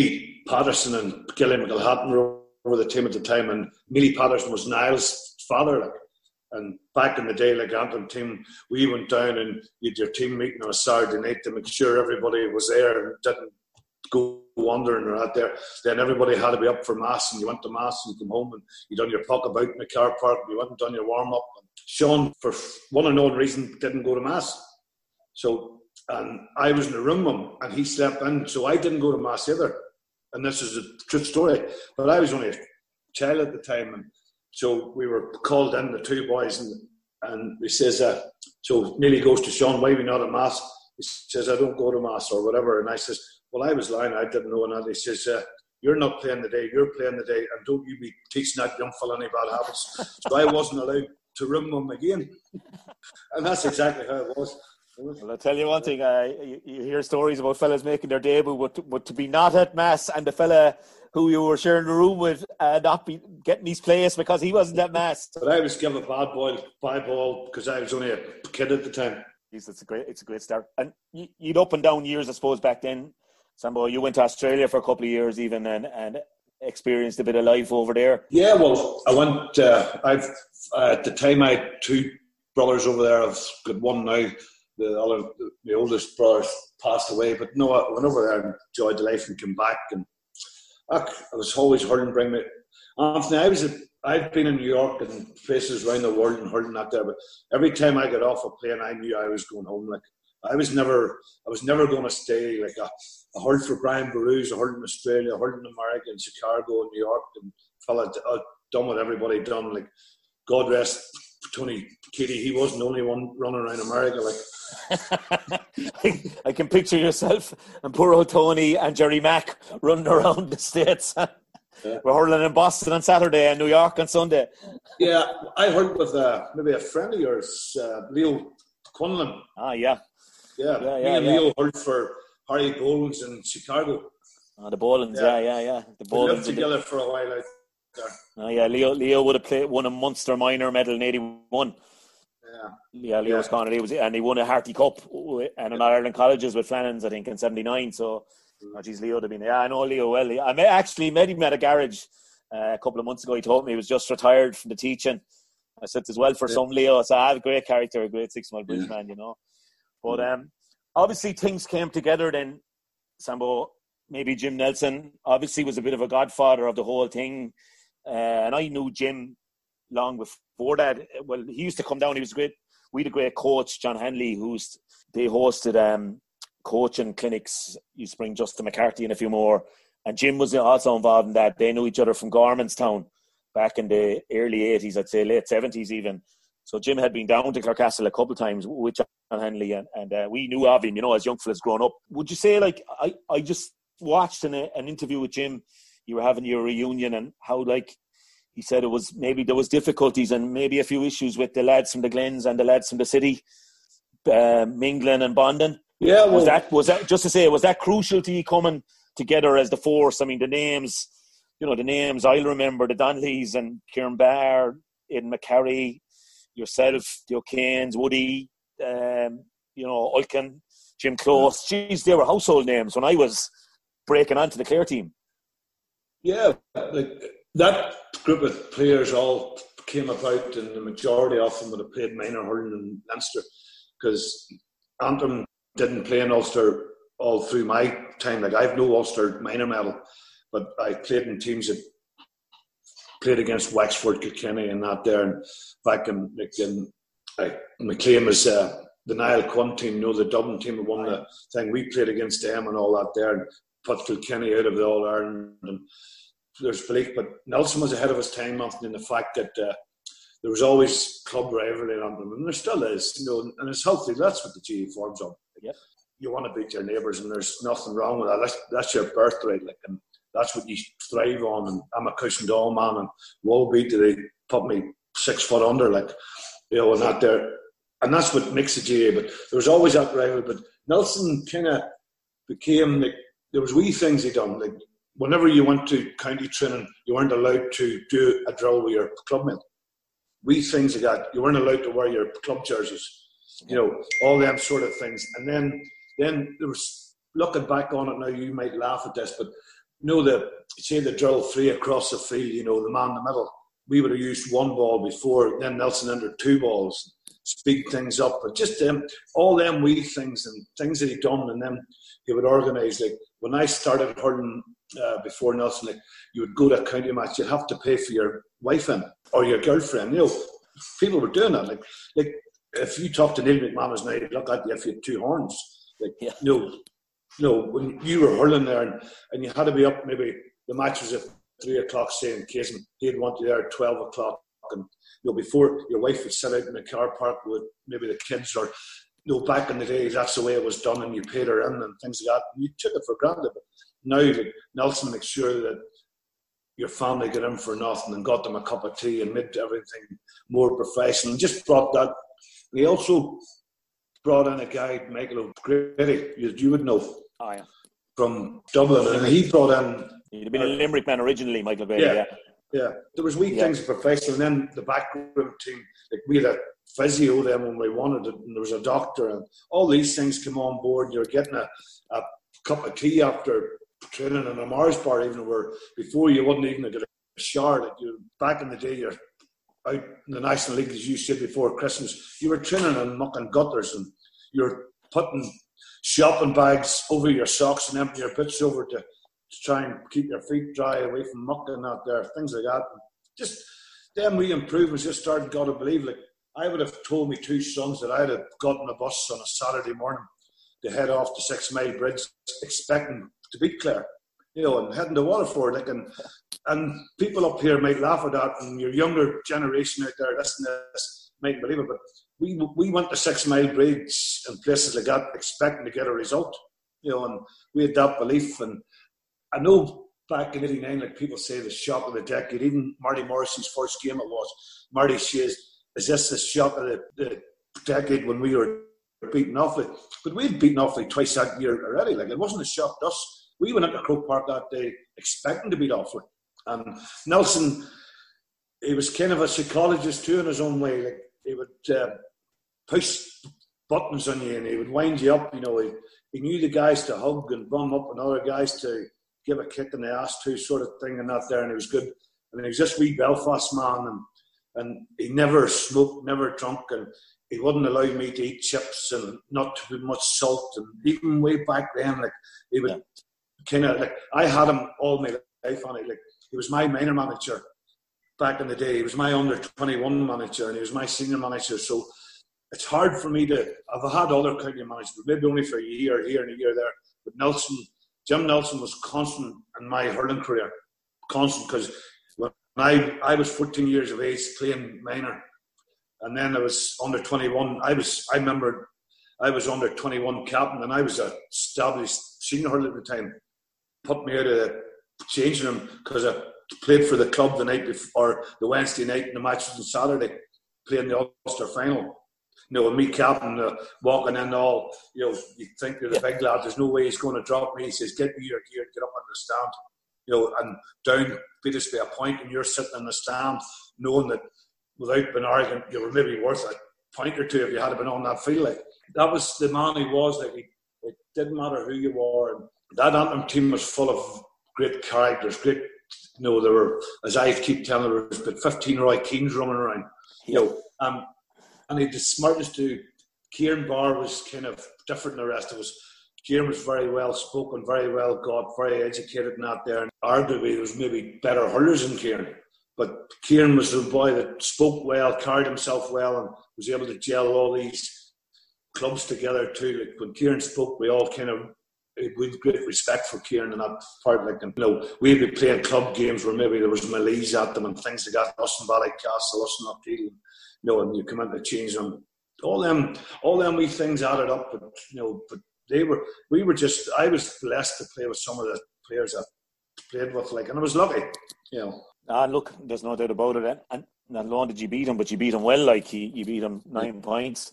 Patterson and Gilly McElhatton were over the team at the time, and Neely Patterson was Niall's father. Like, and back in the day, like Antrim team, we went down and you had your team meeting on a Saturday night to make sure everybody was there and didn't go wandering or out there. Then everybody had to be up for mass, and you went to mass and you come home and you done your puck about in the car park. And you went and done your warm up. Sean, for one unknown reason, didn't go to mass. So, and I was in the room with him, and he slept in, so I didn't go to mass either. And this is a true story. But I was only a child at the time, and so we were called in, the two boys, and and he says, uh, so Neely goes to Sean, why are we not at mass? He says, I don't go to mass or whatever. And I says, well, I was lying, I didn't know. And he says, uh, you're not playing the day, you're playing the day, and don't you be teaching that young fella any bad habits. So I wasn't allowed to room him again. And that's exactly how it was. Well, I'll tell you one thing, uh, you, you hear stories about fellas making their debut, but, but to be not at mass and the fella who you were sharing the room with uh, not be getting his place because he wasn't at mass. But I was given a bad boy, bad ball because I was only a kid at the time. Jeez, it's a great, it's a great start. And you, you'd up and down years, I suppose, back then. Sambo, you went to Australia for a couple of years even and, and experienced a bit of life over there. Yeah, well, I went, uh, I've, uh, at the time I had two brothers over there. I've got one now. The other, the oldest brother passed away, but no, I went over there and enjoyed the life and came back. And I, I was always hurling, bring me. Anthony, I was, a, I've been in New York and places around the world and hurling out there, but every time I got off a plane, I knew I was going home. Like I was never, I was never going to stay. Like I, I hurled for Brian Boru's, I hurled in Australia, I hurled in America, in Chicago, in New York, and fella uh, done what everybody done. Like God rest Tony Kitty, he wasn't the only one running around America. Like. I, I can picture yourself and poor old Tony and Jerry Mack running around the States. Yeah. We're hurling in Boston on Saturday and New York on Sunday. Yeah, I heard with uh, maybe a friend of yours, uh, Leo Quinlan. Ah, yeah. Yeah, yeah, me yeah and yeah. Leo heard for Harry Bolins in Chicago. Oh, the Bolins, yeah, yeah, yeah. yeah. The Bolins. We lived Bolins together the... for a while out there. Oh, yeah, Leo Leo would have played, won a Munster minor medal in eighty-one. Yeah, yeah Leo was yeah. He was, and he won a Harty Cup and an yeah. Ireland Colleges with Flannans, I think, in seventy-nine. So, oh, geez, Leo would have been. Yeah, I know Leo well. I met, actually met him at a garage uh, a couple of months ago. He told me he was just retired from the teaching. I said as well for yeah. some Leo. So I have a great character, a great six mile bridge yeah. man, you know. But um, obviously things came together then. Sambo, maybe Jim Nelson obviously was a bit of a godfather of the whole thing, uh, and I knew Jim long before that. Well, he used to come down. He was great. We had a great coach, John Hanley, who's they hosted um, coaching clinics. Used to bring Justin McCarthy and a few more. And Jim was also involved in that. They knew each other from Gormanstown back in the early eighties, I'd say late seventies even. So Jim had been down to Clarecastle a couple of times with John Hanley, and, and uh, we knew of him, you know, as young fellas growing up. Would you say, like, I, I just watched an, an interview with Jim. You were having your reunion, and how, like, he said it was maybe there was difficulties and maybe a few issues with the lads from the Glens and the lads from the city, uh, mingling and bonding. Yeah, well, was that was that just to say was that crucial to you coming together as the force? I mean, the names, you know, the names I'll remember: the Donnellys and Kieran Barr, Aidan McCarry, yourself, the O'Kanes, Woody, um, you know, Ulkin, Jim Close. Jeez, they were household names when I was breaking onto the Clare team. Yeah, like. That group of players all came about, and the majority of them would have played minor hurling in Leinster, because Antrim didn't play in Ulster all through my time. Like, I've no Ulster minor medal, but I played in teams that played against Wexford, Kilkenny, and that there. And back in, like in like, McLean was uh, the Niall Quinn team, you know, the Dublin team that won the thing. We played against them and all that there, and put Kilkenny out of the All Ireland. And there's belief, but Nelson was ahead of his time, often in the fact that uh, there was always club rivalry around them, and there still is, you know, and it's healthy. That's what the G A forms on. Yep. You want to beat your neighbours, and there's nothing wrong with that. That's, that's your birthright, like, and that's what you thrive on. And I'm a cushion doll man, and woe be to they put me six foot under, like, you know, and that there, and that's what makes the G A. But there was always that rivalry. But Nelson kind of became like, there was wee things he done, like. Whenever you went to county training, you weren't allowed to do a drill with your clubmate. Wee things like that. You weren't allowed to wear your club jerseys. You know, all them sort of things. And then, then there was, looking back on it now, you might laugh at this, but you know, the, say the drill three across the field, you know, the man in the middle, we would have used one ball before, then Nelson entered two balls, speed things up. But just um, all them wee things and things that he'd done, and then he would organise. Like when I started hurling uh, before Nelson, like you would go to a county match, you'd have to pay for your wife in or your girlfriend. You know, people were doing that. Like, like if you talk to Neil McManus now, he'd look at you if you had two horns. Like, yeah. you know, you know, when you were hurling there and, and you had to be up, maybe the match was at three o'clock, say in case, and he'd want you there at twelve o'clock. And you know, before your wife would sit out in the car park with maybe the kids, or you know, back in the day, that's the way it was done, and you paid her in and things like that. And you took it for granted. But now, like, Nelson makes sure that your family get in for nothing and got them a cup of tea and made everything more professional. And just brought that. We also brought in a guy, Michael O'Grady, you, you would know, oh, yeah. from Dublin, and he brought in. He'd have been a Limerick man originally, Michael O'Grady. Yeah, yeah. yeah. There was wee yeah. things professional, and then the backroom team, like we had a physio then when we wanted it, and there was a doctor, and all these things come on board. You're getting a, a cup of tea after training in a Mars bar, even where before you wouldn't even get a shower. Like you, back in the day, you're out in the National League, as you said before Christmas, you were training in muck and gutters, and you're putting shopping bags over your socks and empty your boots over to, to try and keep your feet dry away from muck and out there, things like that. And just them wee improvements just started, got to believe, like I would have told me two sons that I'd have gotten a bus on a Saturday morning to head off to Six Mile Bridge expecting to beat Clare, you know, and heading to Waterford. Like, and, and people up here might laugh at that, and your younger generation out there listening to this mightn't believe it, but we we went to Six Mile Bridge and places like that expecting to get a result, you know, and we had that belief. And I know back in eighty-nine, like people say, the shock of the decade, even Marty Morrissey's first game it was, Marty says, is this the shock of the, the decade when we were beaten Offaly? But we'd beaten Offaly twice that year already. Like, it wasn't a shock to us. We went into Croke Park that day expecting to beat Offaly. And Nelson, he was kind of a psychologist too in his own way. Like, he would uh, push buttons on you and he would wind you up. You know, he, he knew the guys to hug and bum up and other guys to give a kick in the ass to, sort of thing, and that there. And he was good. And he was just wee Belfast man, and and he never smoked, never drunk, and he wouldn't allow me to eat chips and not to put much salt. And even way back then, like he would yeah. kind of like I had him all my life on it. Like he was my minor manager back in the day. He was my under twenty-one manager, and he was my senior manager. So it's hard for me to. I've had other county managers, but maybe only for a year here and a year there. But Nelson, Jim Nelson was constant in my hurling career, constant, because when I I was fourteen years of age playing minor. And then I was under twenty-one. I was, I remember I was under twenty-one captain, and I was a established senior hurler at the time. Put me out of the changing room because I played for the club the night before, or the Wednesday night, and the match was on Saturday, playing the Ulster final. You know, and me captain, uh, walking in all, you know, you think you're the big lad, there's no way he's going to drop me. He says, get me your gear, get up on the stand. You know, and down Petersby a point, and you're sitting in the stand knowing that without being arrogant, you were maybe worth a point or two if you had been on that field. Like, that was the man he was. Like, he, it didn't matter who you were. And that Antrim team was full of great characters. Great, you know, there were, as I keep telling, there was about fifteen Roy Keanes running around. You know, um, and he had the smartest to. Kieran Barr was kind of different than the rest of us. Kieran was very well spoken, very well got, very educated and that there. And arguably, there was maybe better hurlers than Kieran. But Kieran was the boy that spoke well, carried himself well, and was able to gel all these clubs together too. Like when Kieran spoke, we all kind of we had great respect for Kieran in that part. Like, and, you know, we'd be playing club games where maybe there was Malaise at them and things like that. Us in Ballycastle, us in Upfield, you know, and you come in to change them. All them, all them wee things added up. But you know, but they were, we were just. I was blessed to play with some of the players I played with, like, and I was lucky, you know. Ah, look, there's no doubt about it. And not only did you beat him, but you beat him well. Like, he, you beat him nine points.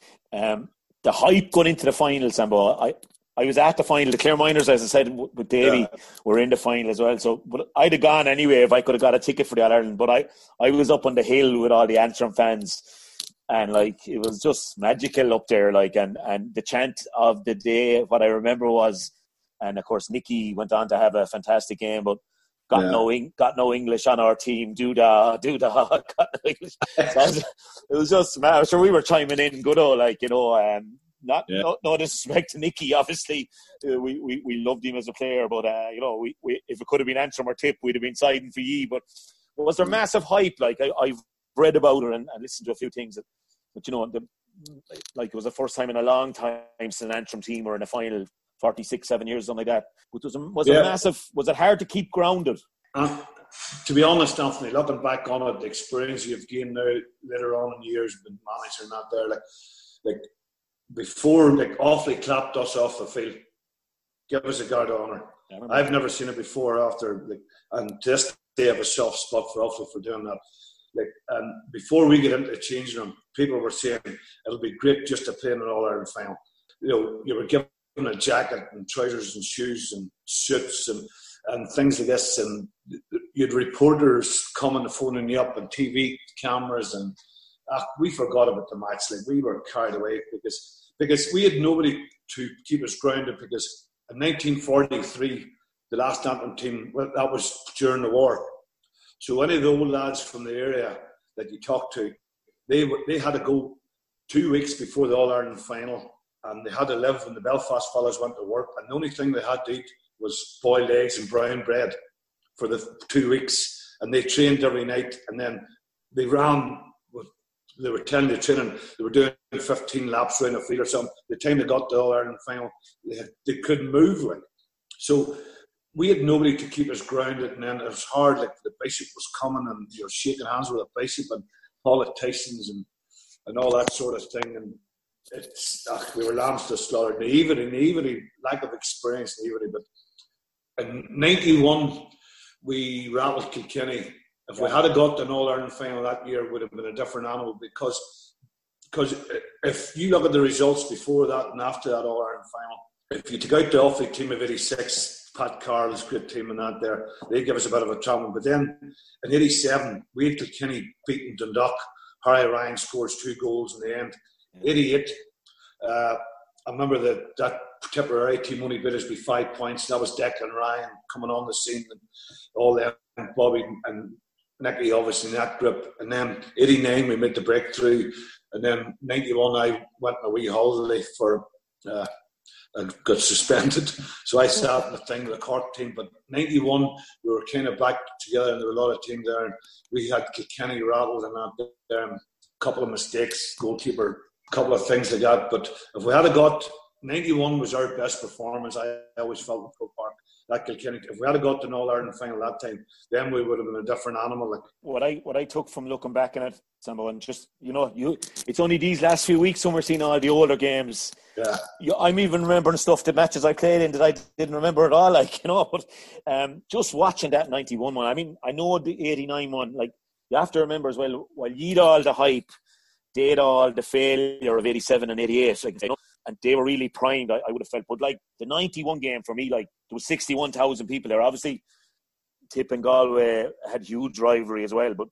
Um, the hype going into the final, Sambo. I, I was at the final. The Clare Miners, as I said, with Davy, yeah. were in the final as well. So, but I'd have gone anyway if I could have got a ticket for the All-Ireland. But I, I was up on the hill with all the Antrim fans. And, like, it was just magical up there. Like, and, and the chant of the day, what I remember was, And of course, Nicky went on to have a fantastic game, but got yeah. no got no English on our team. Do da, do da. Got no English. So it, was, it was just, man, I'm sure we were chiming in good old, like, you know, um, not yeah. no, no disrespect to Nicky. Obviously, uh, we, we we loved him as a player, but uh, you know, we, we if it could have been Antrim or Tip, we'd have been siding for ye. But was there massive hype? Like I, I've read about her and, and listened to a few things that, but you know, the, like it was the first time in a long time since an Antrim team were in a final. forty-six, seven years, something like that. But was, was yeah. it massive? Was it hard to keep grounded? Uh, to be honest, Anthony, looking back on it, the experience you've gained now later on in years, been manager not there, like, like before, like awfully clapped us off the field. Give us a guard of honour. Yeah, I've never seen it before or after, like, and just they have a soft spot for Offaly for doing that. Like, and before we get into the changing room, people were saying it'll be great just to play in an All-Ireland final. You know, you were given a jacket and trousers and shoes and suits and, and things like this, and you'd reporters coming and phoning you up and T V cameras, and uh, we forgot about the match. Like, we were carried away because because we had nobody to keep us grounded, because in nineteen forty-three the last Antrim team, well, that was during the war, so any of the old lads from the area that you talked to, they they had to go two weeks before the All-Ireland final. And they had to live when the Belfast fellas went to work. And the only thing they had to eat was boiled eggs and brown bread for the two weeks. And they trained every night. And then they ran, they were telling you training, they were doing fifteen laps around the field or something. By the time they got to the All-Ireland final, they, had, they couldn't move. Like. So we had nobody to keep us grounded. And then it was hard. Like, the bishop was coming and you're shaking hands with the bishop and politicians and, and all that sort of thing. And It's ugh, we were lambs to slaughter. Naivety, naivety, lack of experience, naivety. But in ninety-one, we rattled Kilkenny. If yeah. we had got to an All-Ireland final that year, it would have been a different animal, because because if you look at the results before that and after that All-Ireland final, if you took out the Offaly team of eighty-six, Pat Carroll's great team and that there, they give us a bit of a trauma. But then in eighty-seven, we had Kilkenny beaten Dundalk. Harry Ryan scores two goals in the end. eighty-eight, uh, I remember that that Tipperary team only beat us by five points. That was Declan Ryan coming on the scene, and all them, Bobby and Nicky obviously in that group. And then eighty-nine we made the breakthrough, and then ninety-one I went on a wee holiday for uh, and got suspended. So I sat in the thing with the Cork team. But ninety-one we were kind of back together, and there were a lot of teams there, and we had Kilkenny rattled and that there, and a couple of mistakes, goalkeeper. Couple of things like that, but if we had got ninety-one was our best performance. I always felt in Croke Park, that Kilkenny. If we had got to an All-Ireland final that time, then we would have been a different animal. Like, what I what I took from looking back on it, Sambo, and just you know, you it's only these last few weeks when we're seeing all the older games. Yeah, you, I'm even remembering stuff, the matches I played in that I didn't remember at all. Like, you know, but um, just watching that ninety-one one. I mean, I know the eighty-nine one. Like, you have to remember as well, while you'd all the hype, did all the failure of eighty-seven and eighty-eight, like, you know, and they were really primed, I, I would have felt. But like the ninety-one game for me, like there was sixty-one thousand people there. Obviously, Tip and Galway had huge rivalry as well. But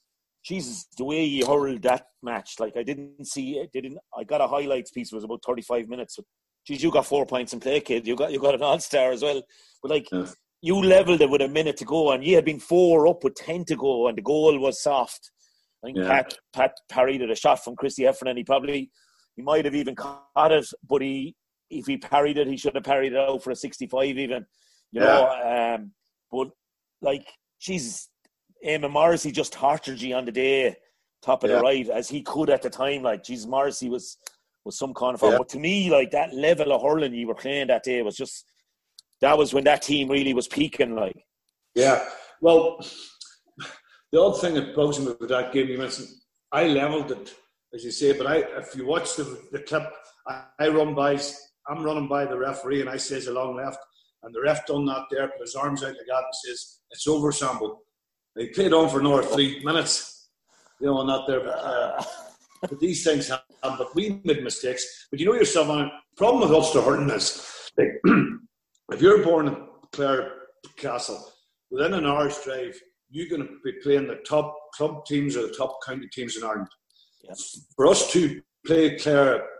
Jesus, the way you hurled that match, like I didn't see it. Didn't I got a highlights piece? It was about thirty-five minutes. So, geez, you got four points in play, kid. You got you got an all-star as well. But like yeah. you levelled it with a minute to go, and you had been four up with ten to go, and the goal was soft. I think yeah. Pat Pat parried at a shot from Christy Heffernan. He probably he might have even caught it, but he if he parried it, he should have parried it out for a sixty-five even. You yeah. know, um, but like, Jesus, Eamon Morrissey just tortured you on the day, top of yeah. the right, as he could at the time. Like, Jesus, Morrissey was was some kind of. Yeah. But to me, like that level of hurling you were playing that day was just that was when that team really was peaking. Like, yeah, well. The odd thing that bugs me with that game, you mentioned, I levelled it, as you say, but I, if you watch the, the clip, I, I run by, I'm running by the referee, and I says a long left, and the ref done that there, put his arms out like that, and says, it's over, Sambo. They played on for another three minutes, you know, and that there. But, uh, but these things happen, but we made mistakes. But you know yourself, on the problem with Ulster hurling is, like, if you're born in Clare Castle, within an hour's drive, you're going to be playing the top club teams or the top county teams in Ireland. Yes. For us to play Clare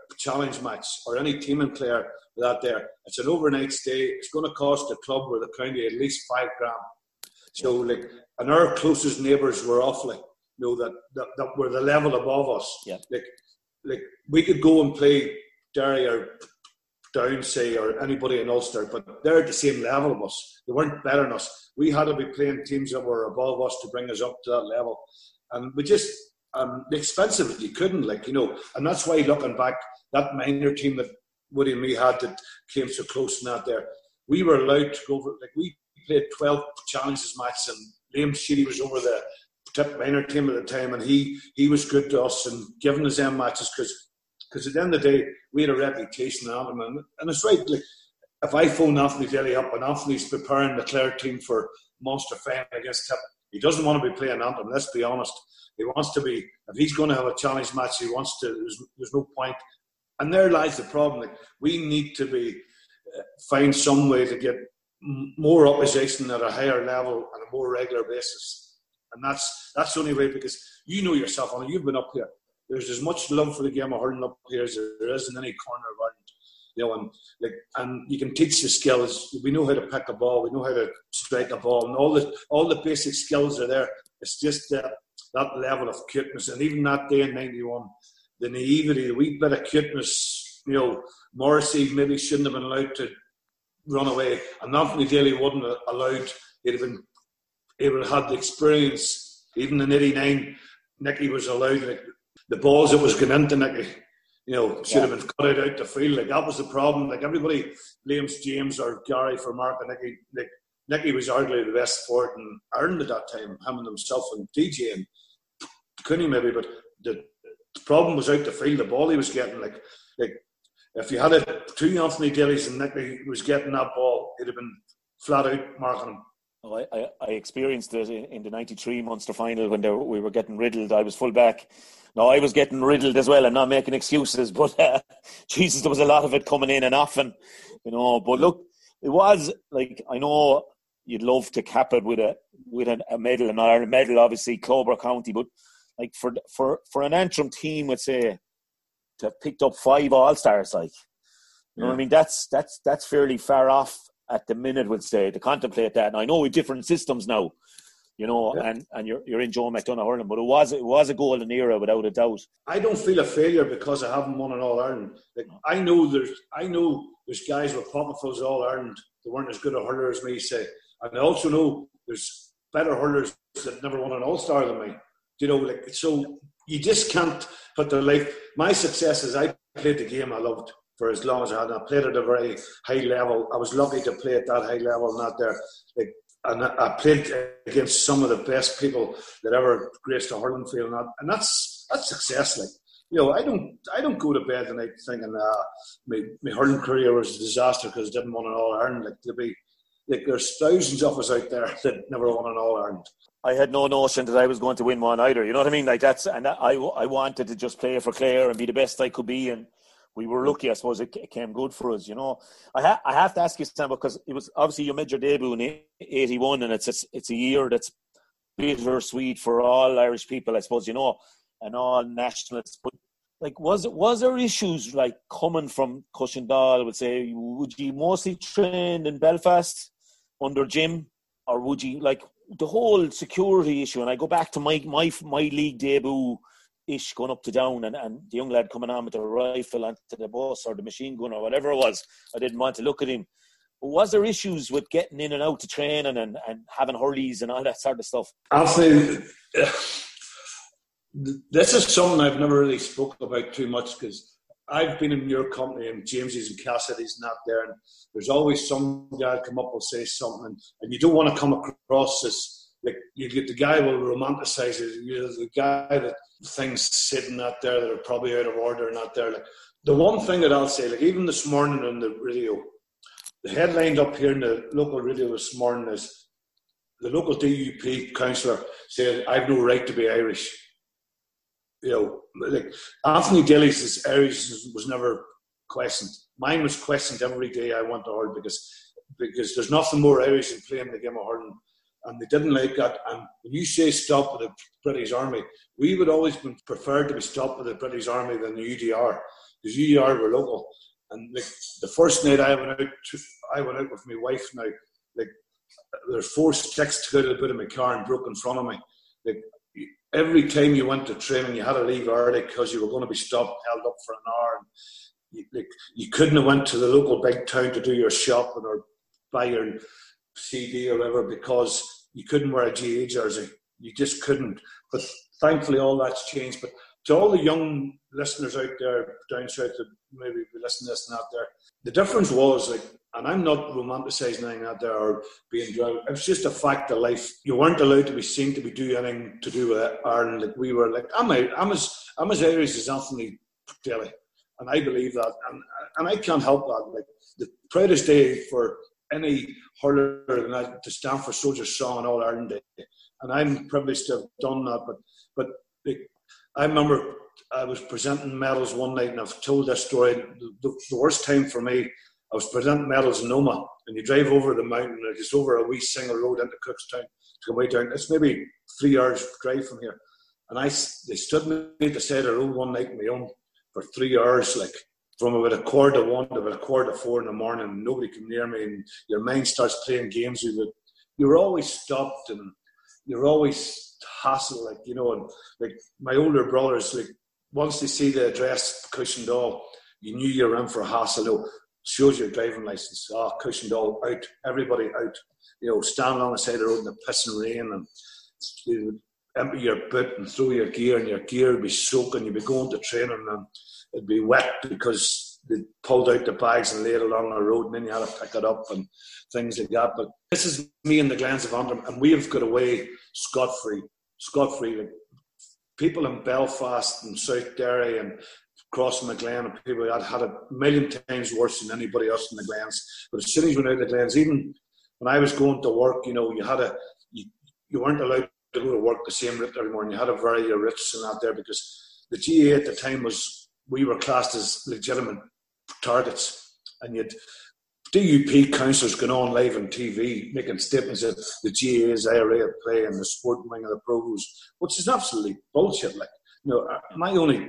challenge match or any team in Clare that there, it's an overnight stay. It's going to cost the club or the county at least five grand. So, like, and our closest neighbours were awfully, you know, that, that, that were the level above us. Yeah. Like, like we could go and play Derry or Down, say, or anybody in Ulster, but they're at the same level of us. They weren't better than us. We had to be playing teams that were above us to bring us up to that level. And we just, um, expensive, you couldn't, like, you know, and that's why looking back, that minor team that Woody and me had that came so close in that there, we were allowed to go over, like, we played twelve challenges matches, and Liam Sheedy was over the tip minor team at the time, and he he was good to us and giving us them matches because because at the end of the day we had a reputation in Antrim, and, and it's right, like, if I phone Anthony Daly up and Anthony's preparing the Clare team for Munster final against Tip, he doesn't want to be playing Antrim, let's be honest. He wants to be, if he's going to have a challenge match, he wants to, there's, there's no point. And there lies the problem. Like, we need to be uh, find some way to get m- more opposition at a higher level on a more regular basis, and that's that's the only way. Because you know yourself, and you've been up here. There's as much love for the game of hurling up here as there is in any corner of Ireland. You know, and like, and you can teach the skills. We know how to pick a ball. We know how to strike a ball, and all the all the basic skills are there. It's just uh, that level of cuteness, and even that day in ninety-one. The naivety, the wee bit of cuteness, you know, Morrissey maybe shouldn't have been allowed to run away, and Anthony Daly wouldn't have allowed. He'd have been able to have the experience. Even in eighty-nine, Nicky was allowed, like, the balls that was going into Nicky, you know, should yeah. have been cut out the field. Like, that was the problem. Like, everybody blames James or Gary for marking Nicky. Like, Nicky was arguably the best forward in Ireland at that time, him and himself and D J and Cooney maybe, but the The problem was out the field, the ball he was getting. Like, like if you had a, two Anthony Dalys and Nicky was getting that ball, it'd have been flat out marking him. Oh, I, I, I experienced it in, in the ninety-three Munster final when they were, we were getting riddled. I was full back. No, I was getting riddled as well. I'm not making excuses, but uh, Jesus, there was a lot of it coming in and often, you know. But look, it was like, I know you'd love to cap it with a with a, a medal, and not a medal, obviously, club or county, but like for for for an Antrim team, let's say, to have picked up five All Stars, like, you know yeah. what I mean, that's that's that's fairly far off at the minute, we'll say, to contemplate that. And I know we've different systems now, you know, yeah. and, and you're you're in Joe McDonagh hurling, but it was it was a golden era without a doubt. I don't feel a failure because I haven't won an All Ireland. Like, I know there's I know there's guys with pocketfuls of All Ireland that weren't as good a hurler as me, say, and I also know there's better hurlers that never won an All Star than me. You know, like, so you just can't put the life. My success is I played the game I loved for as long as I had. I played at a very high level. I was lucky to play at that high level, not there. Like, and I played against some of the best people that ever graced a hurling field, and, and that's that's success. Like, you know, I don't I don't go to bed tonight thinking uh, my my hurling career was a disaster because I didn't win an All Ireland. Like, to be like, there's thousands of us out there that never won an All Ireland. I had no notion that I was going to win one either. You know what I mean? Like, that's, and I, I wanted to just play for Clare and be the best I could be, and we were lucky. I suppose it, it came good for us. You know, I ha- I have to ask you, Sam, because it was obviously you made your debut in eighty-one, and it's a, it's a year that's bittersweet for all Irish people, I suppose. You know, and all nationalists. But like, was it was there issues like coming from Cushendall? I would say, would you mostly train in Belfast under Jim, or would you like? The whole security issue, and I go back to my my my league debut ish going up to Down, and, and the young lad coming on with the rifle onto the bus or the machine gun or whatever it was. I didn't want to look at him. But was there issues with getting in and out to training and, and having hurleys and all that sort of stuff? Anthony, this is something I've never really spoke about too much, because I've been in your company and James's and Cassidy's not there, and there's always some guy come up and say something, and, and you don't want to come across as like, you get the guy will romanticize it. You're the guy that things sitting out there that are probably out of order and not there. Like, the one thing that I'll say, like, even this morning on the radio, the headline up here in the local radio this morning is the local D U P councillor said, "I've no right to be Irish." You know, like, Anthony Daly's Irish was never questioned. Mine was questioned every day I went to hurl, because because there's nothing more Irish than playing the game of hurling, and they didn't like that. And when you say stop with the British Army, we would always been preferred to be stopped with the British Army than the U D R, because U R were local. And like the first night I went out, to, I went out with my wife now. Like there's four sticks to go to the boot of my car and broke in front of me. Like every time you went to training, you had to leave early because you were going to be stopped, held up for an hour. And you, like you couldn't have went to the local big town to do your shopping or buy your C D or whatever because you couldn't wear a G A jersey. You just couldn't. But thankfully, all that's changed. But to all the young listeners out there down south that maybe be listening to this and out there, the difference was like, and I'm not romanticising anything out there or being drunk. It was just a fact of life. You weren't allowed to be seen to be doing anything to do with Ireland. Like we were like, I'm out. I'm as I'm as Irish as Anthony Daly, and I believe that, and and I can't help that. Like the proudest day for any hurler than that to stand for Soldiers' Song on All Ireland Day, and I'm privileged to have done that. But but like, I remember I was presenting medals one night, and I've told this story. The, the, the worst time for me, I was presenting medals in Noma, and you drive over the mountain, and it's over a wee single road into Cookstown to come way down. It's maybe three hours drive from here, and I they stood me at the side of the road one night on my own for three hours, like. From about a quarter to one to about a quarter to four in the morning, and nobody came near me, and your mind starts playing games with it. You were always stopped, and you were always hassled, like, you know, and like my older brothers, like once they see the address Cushendall, you knew you were in for a hassle. You know, shows your driving license. Ah, oh, Cushendall out, everybody out. You know, stand on the side of the road in the pissing rain, and you would empty your boot and throw your gear, and your gear would be soaking. You'd be going to training, and it'd be wet because they pulled out the bags and laid it along the road, and then you had to pick it up and things like that. But this is me and the Glens of Antrim, and we have got away scot-free, scot-free. Like people in Belfast and South Derry and Cross McGlen and people like that had a million times worse than anybody else in the Glens. But as soon as you went out of the Glens, even when I was going to work, you know, you had a you, you weren't allowed to go to work the same route every morning. You had to vary your routes and that there because the G A A at the time was. We were classed as legitimate targets, and yet D U P councillors going on live on T V making statements that the G A A's area of play and the sporting wing of the Provos, which is absolutely bullshit. Like, you know, my only,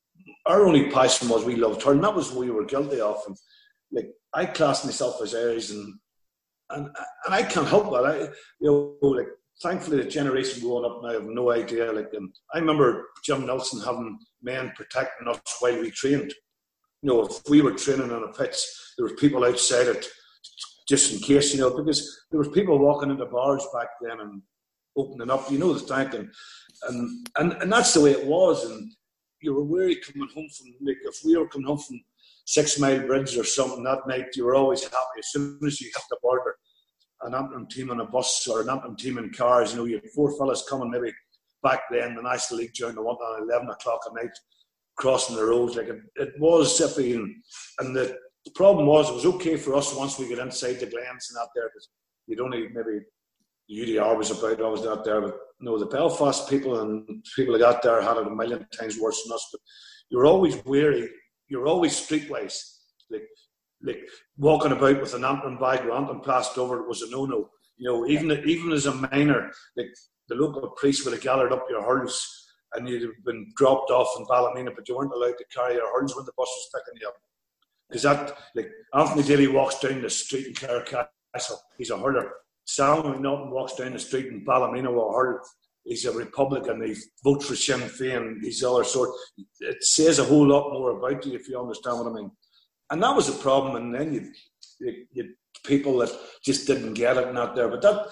our only passion was we loved hurling. That was what we were guilty of. And like, I classed myself as Irish, and and and I can't help that. I, you know, like. Thankfully, the generation growing up now have no idea. Like, um, I remember Jim Nelson having men protecting us while we trained. You know, if we were training on a pitch, there were people outside it just in case. You know, because there was people walking into bars back then and opening up. You know, the tank and and and, and that's the way it was. And you were wary coming home from. Like, if we were coming home from Six Mile Bridge or something that night, you were always happy as soon as you hit the border. An Antrim team on a bus or an Antrim team in cars, you know, you had four fellas coming maybe back then, the National League during the one at eleven o'clock at night, crossing the roads. Like it, it was zippy, and, and the, the problem was it was okay for us once we got inside the Glens and out there, because you'd only maybe the U D R was about, I was out there, but you know, the Belfast people and people that got there had it a million times worse than us. But you were always wary, you were always streetwise, like. Like walking about with an Antrim bag with Antrim plastered over it was a no-no. You know, even even as a minor, like the local priest would have gathered up your hurls and you'd have been dropped off in Ballymena, but you weren't allowed to carry your hurls when the bus was picking you up. Because that, like, Anthony Daly walks down the street in Clarecastle, he's a hurler. Sam McNaughton walks down the street in Ballymena with a hurl. He's a Republican, he votes for Sinn Féin, he's the other sort. It says a whole lot more about you if you understand what I mean. And that was a problem, and then you you you people that just didn't get it and out there. But that,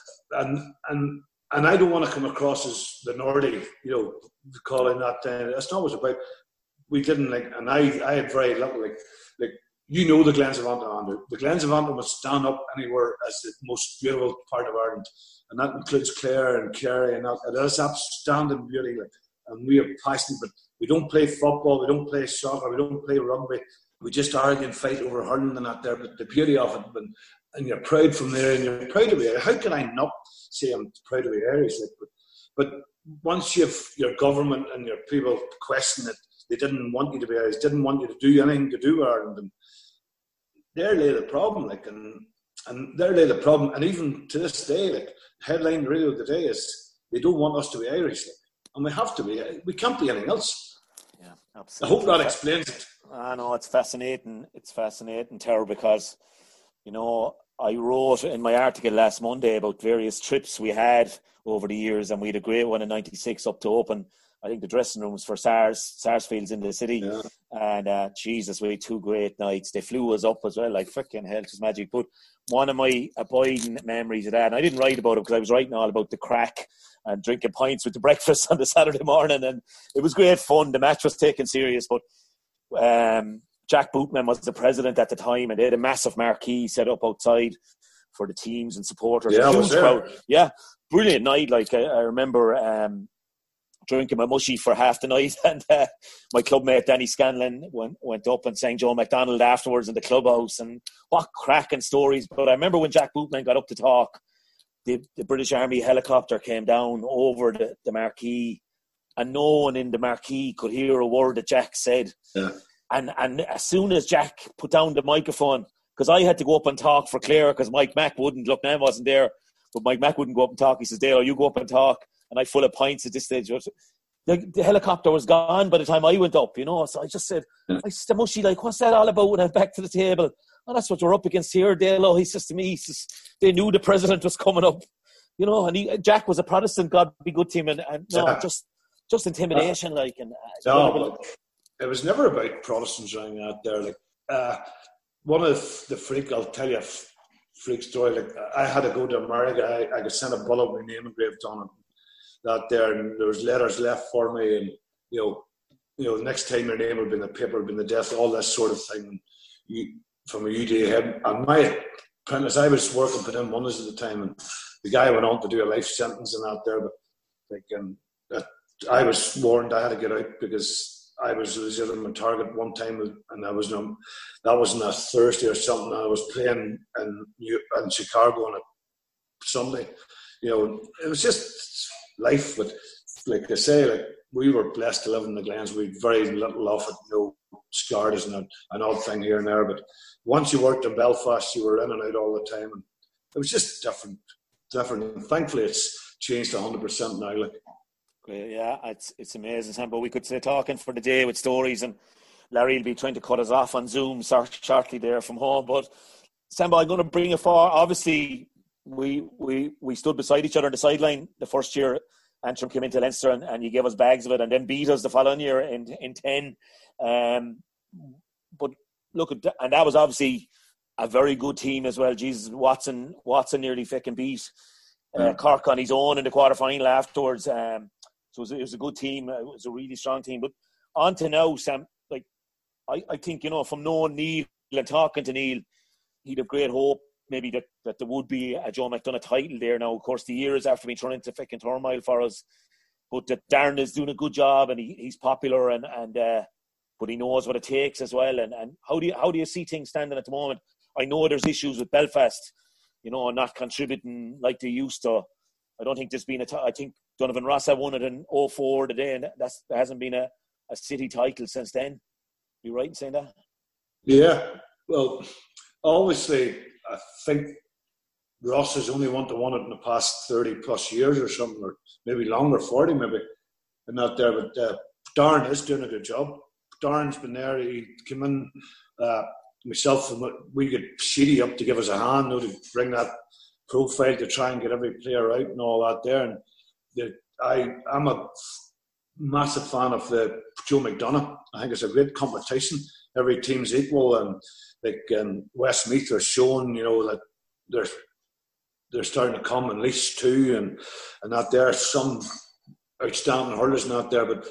and and and I don't want to come across as the Nordy, you know, calling that. Uh, that's not what it's about. We didn't like, and I I had very little like like you know the Glens of Antrim. The Glens of Antrim would stand up anywhere as the most beautiful part of Ireland, and that includes Clare and Kerry, and that, it is outstanding beauty. Like, and we are passionate, but we don't play football, we don't play soccer, we don't play rugby. We just argue and fight over hurling and that there, but the beauty of it, and, and you're proud from there, and you're proud to be Irish. How can I not say I'm proud to be Irish? Like, but, but once you've your government and your people question it, they didn't want you to be Irish, didn't want you to do anything to do Ireland, and there lay the problem. Like, and and there lay the problem. And even to this day, like headline radio today is they don't want us to be Irish, like, and we have to be. We can't be anything else. Yeah, absolutely. I hope that explains it. I know, it's fascinating. It's fascinating, Terror, because, you know, I wrote in my article last Monday about various trips we had over the years, and we had a great one in ninety-six up to open, I think, the dressing rooms for SARS, Sarsfields in the city. Yeah. And, uh, Jesus, we had two great nights. They flew us up as well, like freaking hell, just magic. But one of my abiding memories of that, and I didn't write about it because I was writing all about the crack and drinking pints with the breakfast on the Saturday morning, and it was great fun. The match was taken serious, but um, Jack Bootman was the president at the time, and they had a massive marquee set up outside for the teams and supporters. Yeah, a huge was there. crowd. Yeah, brilliant night. Like I, I remember um, drinking my mushy for half the night, and uh, my clubmate Danny Scanlon went, went up and sang Joe McDonald afterwards in the clubhouse, and what cracking stories. But I remember when Jack Bootman got up to talk, the, the British Army helicopter came down over the, the marquee, and no one in the marquee could hear a word that Jack said. Yeah. And and as soon as Jack put down the microphone, because I had to go up and talk for Clare, because Mike Mack wouldn't, look, Nam wasn't there, but Mike Mack wouldn't go up and talk. He says, Dale, you go up and talk. And I full of pints at this stage. The, the helicopter was gone by the time I went up, you know. So I just said, yeah. I said, Mushy, like, what's that all about? When I'm back to the table. Oh, that's what we're up against here, Dale. Oh, he says to me, he says, they knew the president was coming up. You know, and he, Jack was a Protestant, God be good to him. And, and no, yeah. just just intimidation, uh, like. And uh, no, it was never about Protestants running out there. Like, uh, one of the freak, I'll tell you a freak story. Like, I had to go to America. I, I could send a bullet with my name engraved on it out there, and there was letters left for me. And you know, you know, next time your name would be in the paper, would be in the death, all that sort of thing. You, from a U D A, and my apprentice, I was working for them Mondays at the time, and the guy went on to do a life sentence and out there. But like, um, that, I was warned I had to get out because I was a legitimate target one time, and I was no, that wasn't a Thursday or something. I was playing in in Chicago on a Sunday. You know, it was just life. But like I say, like we were blessed to live in the Glens. We had very little of it, no scars and an, an odd thing here and there. But once you worked in Belfast, you were in and out all the time, and it was just different. Different. And thankfully, it's changed one hundred percent now. Like. Yeah, it's it's amazing, Sam. But we could stay talking for the day with stories, and Larry will be trying to cut us off on Zoom shortly there from home. But Sam, I'm going to bring you forward. Obviously, we we we stood beside each other on the sideline the first year Antrim came into Leinster, and, and you gave us bags of it, and then beat us the following year in in ten. Um, but look, and that was obviously a very good team as well. Jesus, Watson Watson nearly fucking beat uh, Cork on his own in the quarter final afterwards. Um, So it was, it was a good team. It was a really strong team. But on to now, Sam, like, I, I think, you know, from knowing Neil and talking to Neil, he'd have great hope maybe that, that there would be a Joe McDonagh title there now. Of course, the years after being thrown into fucking turmoil for us. But that Darren is doing a good job, and he, he's popular, and, and uh, but he knows what it takes as well. And, and how do you how do you see things standing at the moment? I know there's issues with Belfast, you know, not contributing like they used to. I don't think there's been a t- I think Donovan Rossa won it in oh four today, and that's, there hasn't been a, a city title since then. You right in saying that? Yeah. Well, obviously, I think Ross has only won to won it in the past thirty plus years or something, or maybe longer, forty maybe, and not there. But uh, Darren is doing a good job. Darren's been there. He came in, uh, myself, and we get Sheedy up to give us a hand, you know, to bring that profile to try and get every player out and all that there. And the, I, I'm a massive fan of the Joe McDonagh. I think it's a great competition. Every team's equal, and like um, Westmeath are showing, you know, that they're they're starting to come, and Laois too, and and that there are some outstanding hurlers not there, but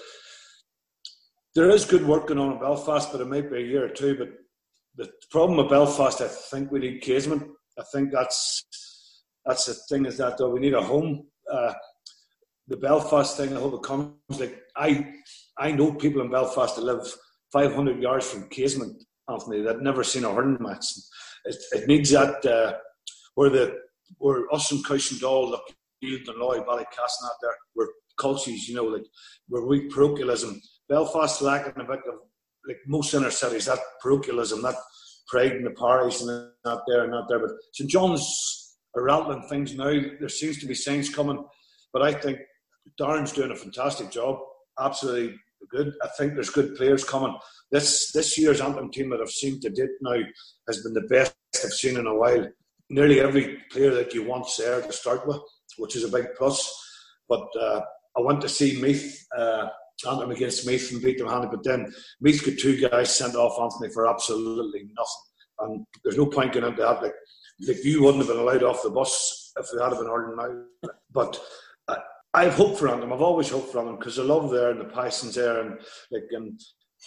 there is good work going on in Belfast, but it might be a year or two. But the problem with Belfast, I think we need Casement. I think that's that's the thing, is that though we need a home. Uh, the Belfast thing, I hope it comes. Like I, I know people in Belfast that live five hundred yards from Casement, Anthony, that never seen a hurling match. It, it needs that uh, where the where us and Cushendall, the Field and Loy, Ballycastle, out there, we're cultures, you know, like we're weak parochialism. Belfast lacking a bit of, like most inner cities, that parochialism, that pride in the parish, and not there and not there. But Saint John's are rattling things now. There seems to be signs coming, but I think Darren's doing a fantastic job. Absolutely good. I think there's good players coming. This this year's Antrim team that I've seen to date now has been the best I've seen in a while. Nearly every player that you want's there to start with, which is a big plus. But uh, I went to see Meath, uh, Antrim against Meath and beat them handy. But then Meath got two guys sent off Anthony for absolutely nothing. And there's no point going into that. Like, like you wouldn't have been allowed off the bus if it had been Ireland now. But I, I have hope for Antrim. I've always hoped for Antrim because the love there and the passion's there. And like, and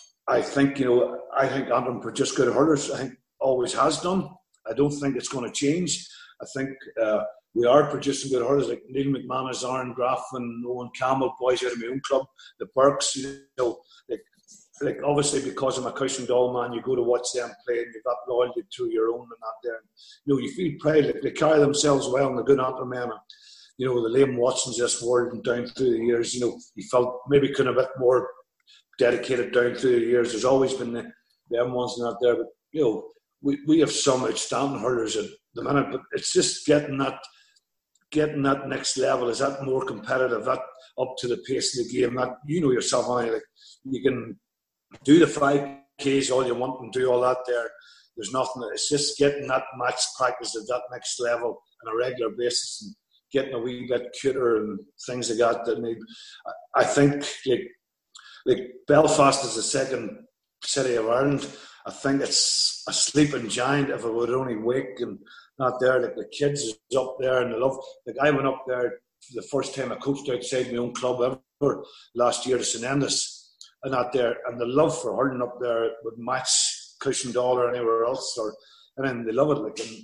I think, you know, I think Antrim produce good hurlers. I think always has done. I don't think it's going to change. I think uh, we are producing good hurlers like Neil McManus, Aaron Graffin, Owen Campbell, boys out of my own club, the Burks, you know, like, like obviously because I'm a Cushendall man, you go to watch them play and you've got loyalty to your own and that there. You know, you feel proud, like they carry themselves well and the good Antrim men. You know, the Liam Watsons of this world and down through the years, you know, he felt maybe could have been a bit more dedicated down through the years. There's always been the, them ones not there, but you know, we, we have some outstanding hurlers at the minute, but it's just getting that getting that next level. Is that more competitive, that up to the pace of the game, that you know yourself, honey, like you can do the five Ks all you want and do all that there. There's nothing, it's just getting that match practice at that next level on a regular basis and getting a wee bit cuter and things like that. that need, I think like like Belfast is the second city of Ireland. I think it's a sleeping giant if it would only wake and not there. Like the kids is up there and the love. Like I went up there the first time I coached outside my own club ever last year to Saint Ennis and not there. And the love for hurling up there would match Cushendall or anywhere else. Or and then they love it. Like and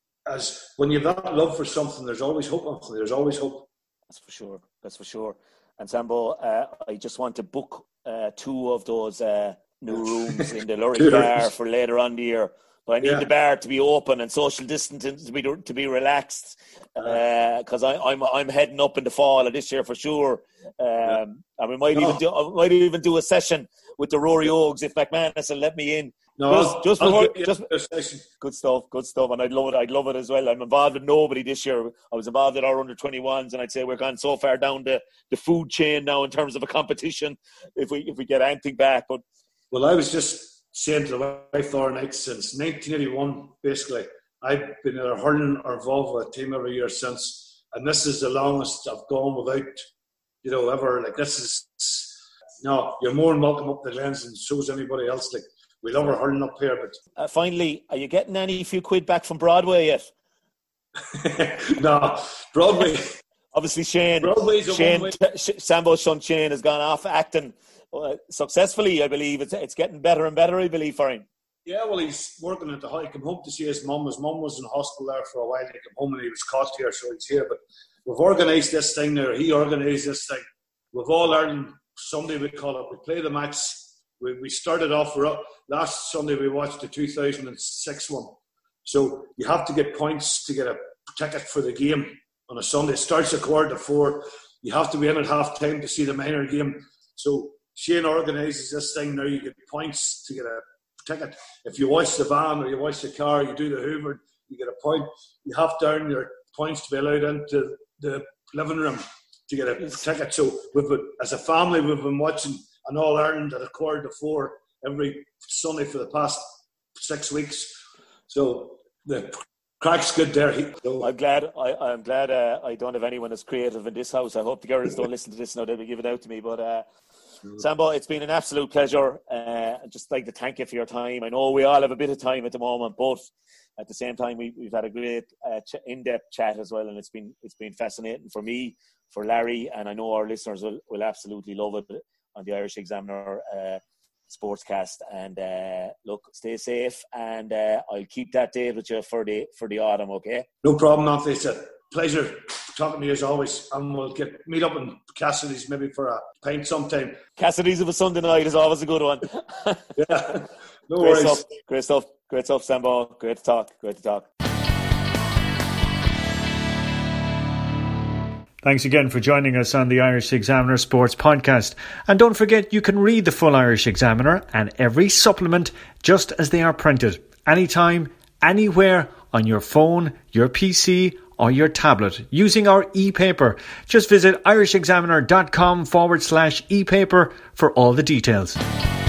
as when you've that love for something, there's always hope. Anthony. There's always hope. That's for sure. That's for sure. And Sambo, uh, I just want to book uh, two of those uh, new rooms in the Lurry Bar for later on the year. But I need yeah. the bar to be open and social distancing to be to be relaxed because uh, I'm I'm heading up in the fall of this year for sure. Um, yeah. And we might no. even do I might even do a session with the Rory Oaks if McManus will let me in. No, just, just, before, just good stuff, good stuff, and I'd love it. I'd love it as well. I'm involved with nobody this year. I was involved in our under twenty-ones, and I'd say we're gone so far down the, the food chain now in terms of a competition. If we if we get anything back, but well, I was just saying to the wife the other night since nineteen eighty-one, basically, I've been either hurling or involved with a team every year since, and this is the longest I've gone without, you know, ever. Like this is no, you're more than welcome up the Glens, and so is anybody else. Like. We love our hurling up here, but uh, finally, are you getting any few quid back from Broadway yet? No, Broadway. Obviously, Shane. Broadway's a Shane, one-way. Sh- Sambo's son Shane has gone off acting uh, successfully. I believe it's it's getting better and better. I believe for him. Yeah, well, he's working at the. He came home to see his mum. His mum was in hospital there for a while. He came home and he was caught here, so he's here. But we've organised this thing there. He organised this thing. We've all learned Sunday. We call it. We play the match. We we started off last Sunday. We watched the two thousand six one. So you have to get points to get a ticket for the game on a Sunday. It starts at quarter to four. You have to be in at half time to see the minor game. So Shane organises this thing now. You get points to get a ticket. If you watch the van or you watch the car, you do the Hoover, you get a point. You have to earn your points to be allowed into the living room to get a ticket. So we've been, as a family, we've been watching an All Ireland at a quarter to four every Sunday for the past six weeks. So the crack's good there. So, I'm glad. I, I'm glad. Uh, I don't have anyone as creative in this house. I hope the girls don't listen to this now. They'll be giving it out to me. But uh, mm. Sambo, it's been an absolute pleasure. Uh, I'd just like to thank you for your time. I know we all have a bit of time at the moment, but at the same time, we, we've had a great uh, ch- in-depth chat as well, and it's been it's been fascinating for me, for Larry, and I know our listeners will, will absolutely love it on the Irish Examiner uh, Sportscast. And uh, look, stay safe, and uh, I'll keep that date with you for the for the autumn. Okay? No problem, Anthony. It's a pleasure talking to you as always, and we'll get meet up in Cassidy's maybe for a pint sometime. Cassidy's of a Sunday night is always a good one. Yeah, no great worries. Stuff, great stuff, great stuff, Sambo. Great to talk. Great to talk. Thanks again for joining us on the Irish Examiner Sports Podcast. And don't forget, you can read the full Irish Examiner and every supplement just as they are printed, anytime, anywhere, on your phone, your P C, or your tablet using our e-paper. Just visit irishexaminer.com forward slash e-paper for all the details.